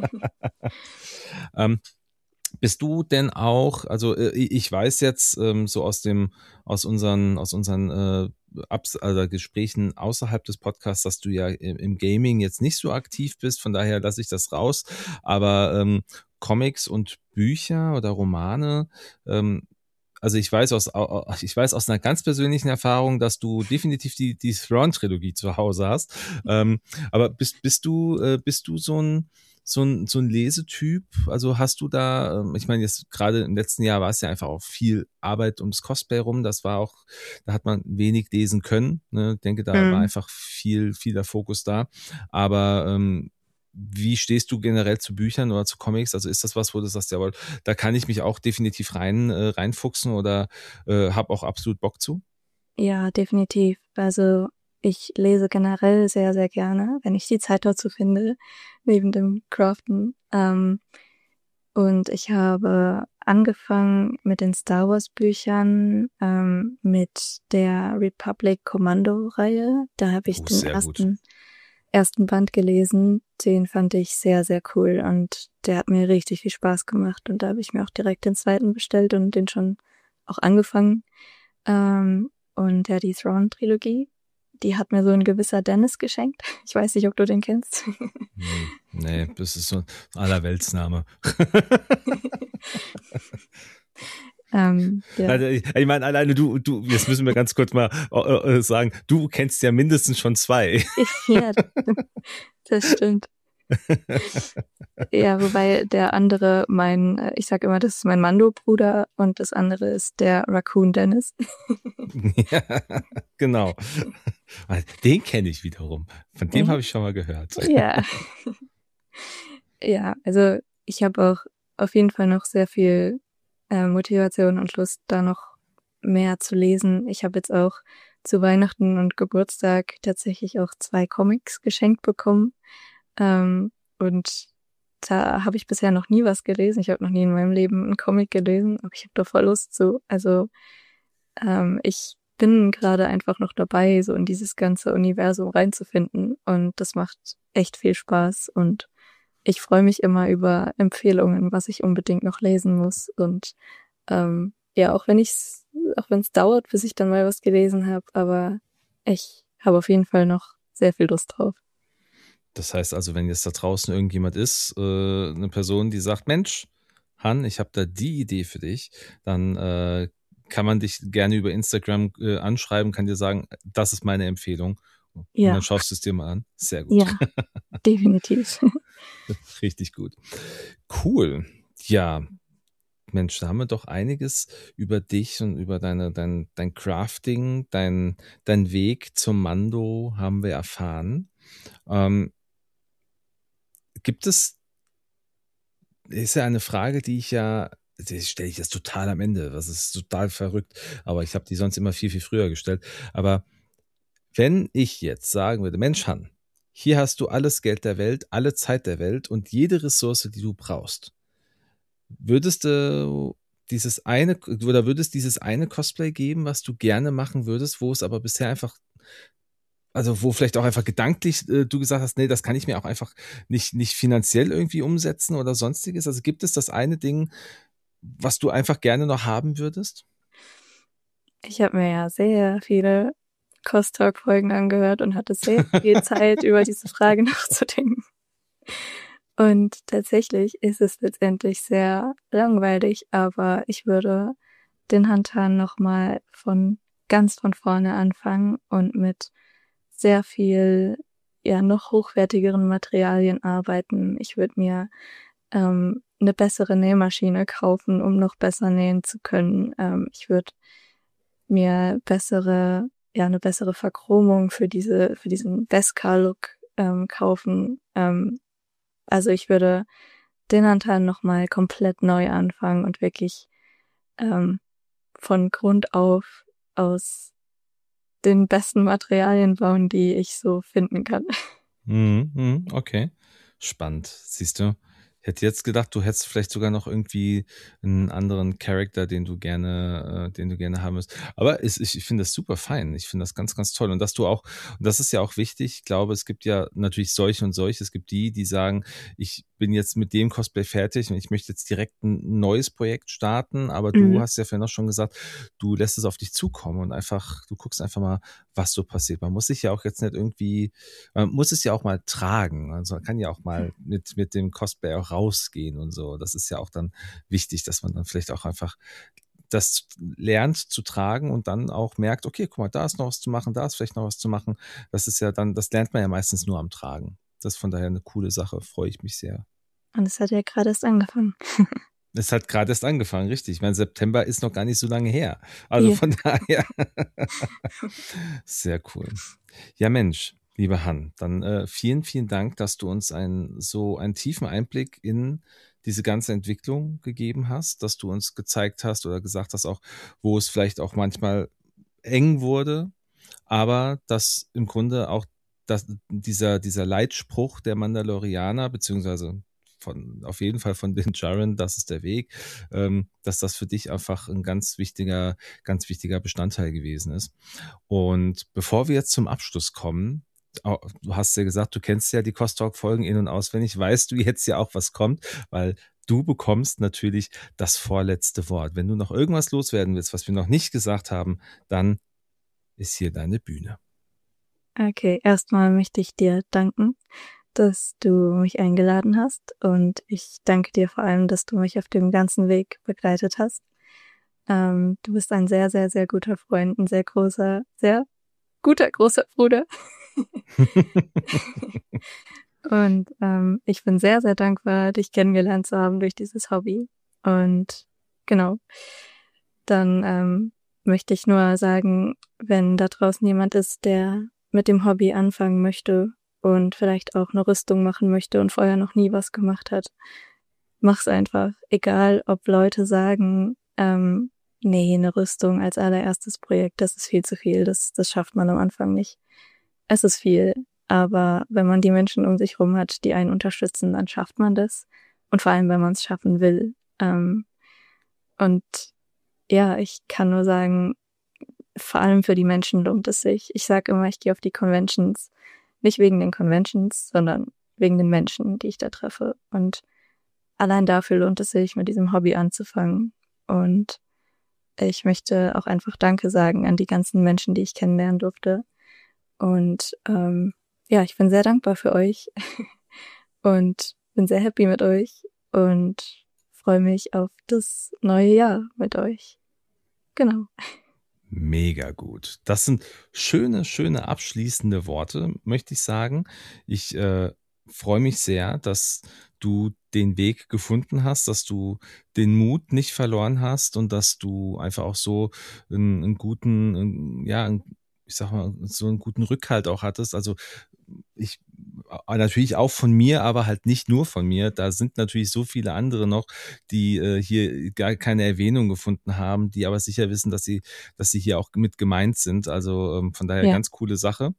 ähm, Bist du denn auch, also äh, ich weiß jetzt ähm, so aus dem, aus unseren, aus unseren äh, Abs also Gesprächen außerhalb des Podcasts, dass du ja im, im Gaming jetzt nicht so aktiv bist, von daher lasse ich das raus. Aber ähm, Comics und Bücher oder Romane, ähm, also ich weiß aus, ich weiß aus einer ganz persönlichen Erfahrung, dass du definitiv die, die Thrawn-Trilogie zu Hause hast. Ähm, aber bist, bist du, äh, bist du so ein, so ein, so ein Lesetyp? Also hast du da, ähm, ich meine, jetzt gerade im letzten Jahr war es ja einfach auch viel Arbeit ums Cosplay rum. Das war auch, da hat man wenig lesen können. Ne? Ich denke, da war Mhm. einfach viel, viel der Fokus da. Aber ähm, wie stehst du generell zu Büchern oder zu Comics? Also ist das was, wo du sagst, jawohl, da kann ich mich auch definitiv rein äh, reinfuchsen oder äh, habe auch absolut Bock zu? Ja, definitiv. Also ich lese generell sehr, sehr gerne, wenn ich die Zeit dazu finde, neben dem Craften. Ähm, und ich habe angefangen mit den Star Wars Büchern, ähm, mit der Republic Commando Reihe. Da habe ich Oh, den sehr gut. ersten, ersten Band gelesen. Den fand ich sehr, sehr cool und der hat mir richtig viel Spaß gemacht. Und da habe ich mir auch direkt den zweiten bestellt und den schon auch angefangen. Ähm, und ja, die Thrawn-Trilogie, die hat mir so ein gewisser Dennis geschenkt. Ich weiß nicht, ob du den kennst. Hm, nee, das ist so ein Allerweltsname. ähm, ja. Also ich, ich meine, alleine du, du, jetzt müssen wir ganz kurz mal äh, äh, sagen, du kennst ja mindestens schon zwei. Ja, das stimmt. Ja, wobei der andere mein, äh, ich sag immer, das ist mein Mando-Bruder und das andere ist der Raccoon Dennis. Ja, genau. Den kenne ich wiederum. Von dem Ja. habe ich schon mal gehört. Ja. Ja, also ich habe auch auf jeden Fall noch sehr viel äh, Motivation und Lust, da noch mehr zu lesen. Ich habe jetzt auch zu Weihnachten und Geburtstag tatsächlich auch zwei Comics geschenkt bekommen. Ähm, und da habe ich bisher noch nie was gelesen. Ich habe noch nie in meinem Leben einen Comic gelesen, aber ich habe da voll Lust zu. Also ähm, ich bin gerade einfach noch dabei, so in dieses ganze Universum reinzufinden. Und das macht echt viel Spaß. Und ich freue mich immer über Empfehlungen, was ich unbedingt noch lesen muss. Und ähm, ja, auch wenn ich's, auch wenn es dauert, bis ich dann mal was gelesen habe, aber ich habe auf jeden Fall noch sehr viel Lust drauf. Das heißt also, wenn jetzt da draußen irgendjemand ist, äh, eine Person, die sagt, Mensch, Han, ich habe da die Idee für dich, dann äh, kann man dich gerne über Instagram äh, anschreiben, kann dir sagen, das ist meine Empfehlung. Und Ja, dann schaust du es dir mal an. Sehr gut. ja, definitiv. Richtig gut. Cool. Ja, Mensch, da haben wir doch einiges über dich und über deine, dein, dein Crafting, dein, dein Weg zum Mando haben wir erfahren. Ähm, gibt es, ist ja eine Frage, die ich ja, die stelle ich jetzt total am Ende, das ist total verrückt, aber ich habe die sonst immer viel, viel früher gestellt. Aber wenn ich jetzt sagen würde, Mensch, Han, hier hast du alles Geld der Welt, alle Zeit der Welt und jede Ressource, die du brauchst, würdest du dieses eine oder würdest dieses eine Cosplay geben, was du gerne machen würdest, wo es aber bisher einfach, also wo vielleicht auch einfach gedanklich äh, du gesagt hast, nee, das kann ich mir auch einfach nicht, nicht finanziell irgendwie umsetzen oder sonstiges? Also gibt es das eine Ding, was du einfach gerne noch haben würdest? Ich habe mir ja sehr viele Cost-Talk-Folgen angehört und hatte sehr viel Zeit, über diese Frage nachzudenken. Und tatsächlich ist es letztendlich sehr langweilig, aber ich würde den Hantan nochmal von ganz von vorne anfangen und mit sehr viel, ja, noch hochwertigeren Materialien arbeiten. Ich würde mir ähm, eine bessere Nähmaschine kaufen, um noch besser nähen zu können. Ähm, ich würde mir bessere, ja, eine bessere Verchromung für diese, für diesen Beskar-Look ähm, kaufen. Ähm, also ich würde den Anteil nochmal komplett neu anfangen und wirklich ähm, von Grund auf aus den besten Materialien bauen, die ich so finden kann. Mhm, mhm, okay. Spannend, siehst du. Ich hätte jetzt gedacht, du hättest vielleicht sogar noch irgendwie einen anderen Charakter, den du gerne, äh, den du gerne haben müsst. Aber es, ich, ich finde das super fein. Ich finde das ganz, ganz toll. Und dass du auch, und das ist ja auch wichtig, ich glaube, es gibt ja natürlich solche und solche. Es gibt die, die sagen, ich bin jetzt mit dem Cosplay fertig und ich möchte jetzt direkt ein neues Projekt starten. Aber du Mhm. hast ja vorhin auch schon gesagt, du lässt es auf dich zukommen und einfach, du guckst einfach mal, was so passiert. Man muss sich ja auch jetzt nicht irgendwie, man muss es ja auch mal tragen. Also man kann ja auch mal mit, mit dem Cosplay auch rausgehen und so. Das ist ja auch dann wichtig, dass man dann vielleicht auch einfach das lernt zu tragen und dann auch merkt, okay, guck mal, da ist noch was zu machen, da ist vielleicht noch was zu machen. Das ist ja dann, das lernt man ja meistens nur am Tragen. Das ist von daher eine coole Sache, freue ich mich sehr. Und es hat ja gerade erst angefangen. Es hat gerade erst angefangen, richtig. Ich meine, September ist noch gar nicht so lange her. Also Ja. von daher. Sehr cool. Ja, Mensch, lieber Han, dann äh, vielen, vielen Dank, dass du uns einen, so einen tiefen Einblick in diese ganze Entwicklung gegeben hast, dass du uns gezeigt hast oder gesagt hast auch, wo es vielleicht auch manchmal eng wurde, aber dass im Grunde auch das, dieser, dieser Leitspruch der Mandalorianer, beziehungsweise von, auf jeden Fall von den Jaren, das ist der Weg, ähm, dass das für dich einfach ein ganz wichtiger, ganz wichtiger Bestandteil gewesen ist. Und bevor wir jetzt zum Abschluss kommen, au- du hast ja gesagt, du kennst ja die Cost Talk Folgen in- und auswendig, weißt du jetzt ja auch, was kommt, weil du bekommst natürlich das vorletzte Wort. Wenn du noch irgendwas loswerden willst, was wir noch nicht gesagt haben, dann ist hier deine Bühne. Okay, erstmal möchte ich dir danken, dass du mich eingeladen hast und ich danke dir vor allem, dass du mich auf dem ganzen Weg begleitet hast. Ähm, du bist ein sehr, sehr, sehr guter Freund, ein sehr großer, sehr guter, großer Bruder. Und ähm, ich bin sehr, sehr dankbar, dich kennengelernt zu haben durch dieses Hobby. Und genau, dann ähm, möchte ich nur sagen, wenn da draußen jemand ist, der mit dem Hobby anfangen möchte und vielleicht auch eine Rüstung machen möchte und vorher noch nie was gemacht hat, mach's einfach. Egal, ob Leute sagen, ähm, nee, eine Rüstung als allererstes Projekt, das ist viel zu viel, das, das schafft man am Anfang nicht. Es ist viel, aber wenn man die Menschen um sich rum hat, die einen unterstützen, dann schafft man das. Und vor allem, wenn man es schaffen will. Ähm, und ja, ich kann nur sagen, vor allem für die Menschen lohnt es sich. Ich sage immer, ich gehe auf die Conventions, nicht wegen den Conventions, sondern wegen den Menschen, die ich da treffe. Und allein dafür lohnt es sich, mit diesem Hobby anzufangen. Und ich möchte auch einfach Danke sagen an die ganzen Menschen, die ich kennenlernen durfte. Und ähm, ja, ich bin sehr dankbar für euch und bin sehr happy mit euch und freue mich auf das neue Jahr mit euch. Genau. Mega gut. Das sind schöne, schöne abschließende Worte, möchte ich sagen. Ich äh, freue mich sehr, dass du den Weg gefunden hast, dass du den Mut nicht verloren hast und dass du einfach auch so einen, einen guten, einen, ja, einen, ich sag mal, so einen guten Rückhalt auch hattest. Also ich äh, natürlich auch von mir, aber halt nicht nur von mir. Da sind natürlich so viele andere noch, die äh, hier gar keine Erwähnung gefunden haben, die aber sicher wissen, dass sie, dass sie hier auch mit gemeint sind. Also ähm, von daher Ja. ganz coole Sache.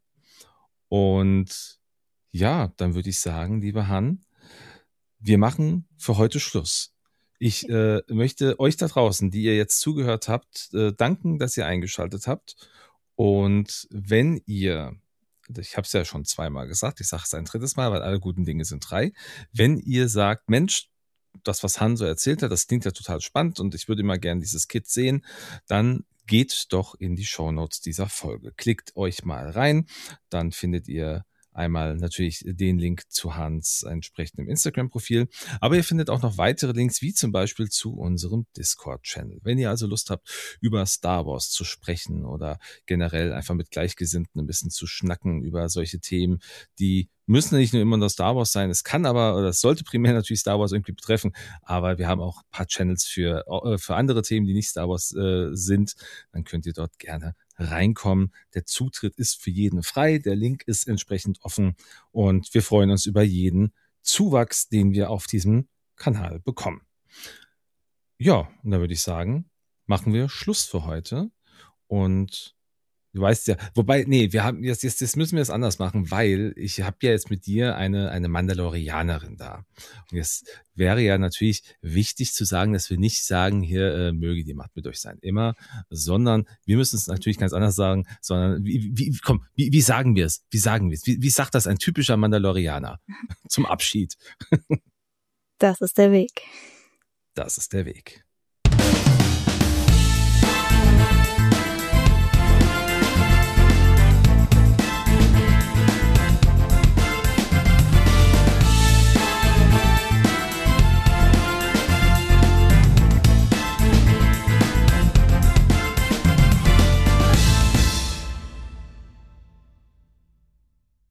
Und ja, dann würde ich sagen, lieber Han, wir machen für heute Schluss. Ich äh, möchte euch da draußen, die ihr jetzt zugehört habt, äh, danken, dass ihr eingeschaltet habt. Und wenn ihr, ich habe es ja schon zweimal gesagt, ich sage es ein drittes Mal, weil alle guten Dinge sind drei. Wenn ihr sagt, Mensch, das, was Han so erzählt hat, das klingt ja total spannend und ich würde immer gerne dieses Kit sehen, dann geht doch in die Shownotes dieser Folge. Klickt euch mal rein, dann findet ihr einmal natürlich den Link zu Hans entsprechendem Instagram-Profil, aber ihr findet auch noch weitere Links, wie zum Beispiel zu unserem Discord-Channel. Wenn ihr also Lust habt, über Star Wars zu sprechen oder generell einfach mit Gleichgesinnten ein bisschen zu schnacken über solche Themen, die müssen nicht nur immer nur Star Wars sein, es kann aber, oder es sollte primär natürlich Star Wars irgendwie betreffen, aber wir haben auch ein paar Channels für, äh, für andere Themen, die nicht Star Wars äh, sind, dann könnt ihr dort gerne reinkommen. Der Zutritt ist für jeden frei, der Link ist entsprechend offen und wir freuen uns über jeden Zuwachs, den wir auf diesem Kanal bekommen. Ja, und da würde ich sagen, machen wir Schluss für heute und du weißt ja, wobei, nee, wir haben jetzt, jetzt, jetzt müssen wir es anders machen, weil ich habe ja jetzt mit dir eine, eine Mandalorianerin da. Und jetzt wäre ja natürlich wichtig zu sagen, dass wir nicht sagen, hier äh, möge die Macht mit euch sein, immer, sondern wir müssen es natürlich ganz anders sagen, sondern wie, wie, komm, wie, wie sagen wir es? Wie sagen wir es? Wie, wie sagt das ein typischer Mandalorianer zum Abschied? Das ist der Weg. Das ist der Weg.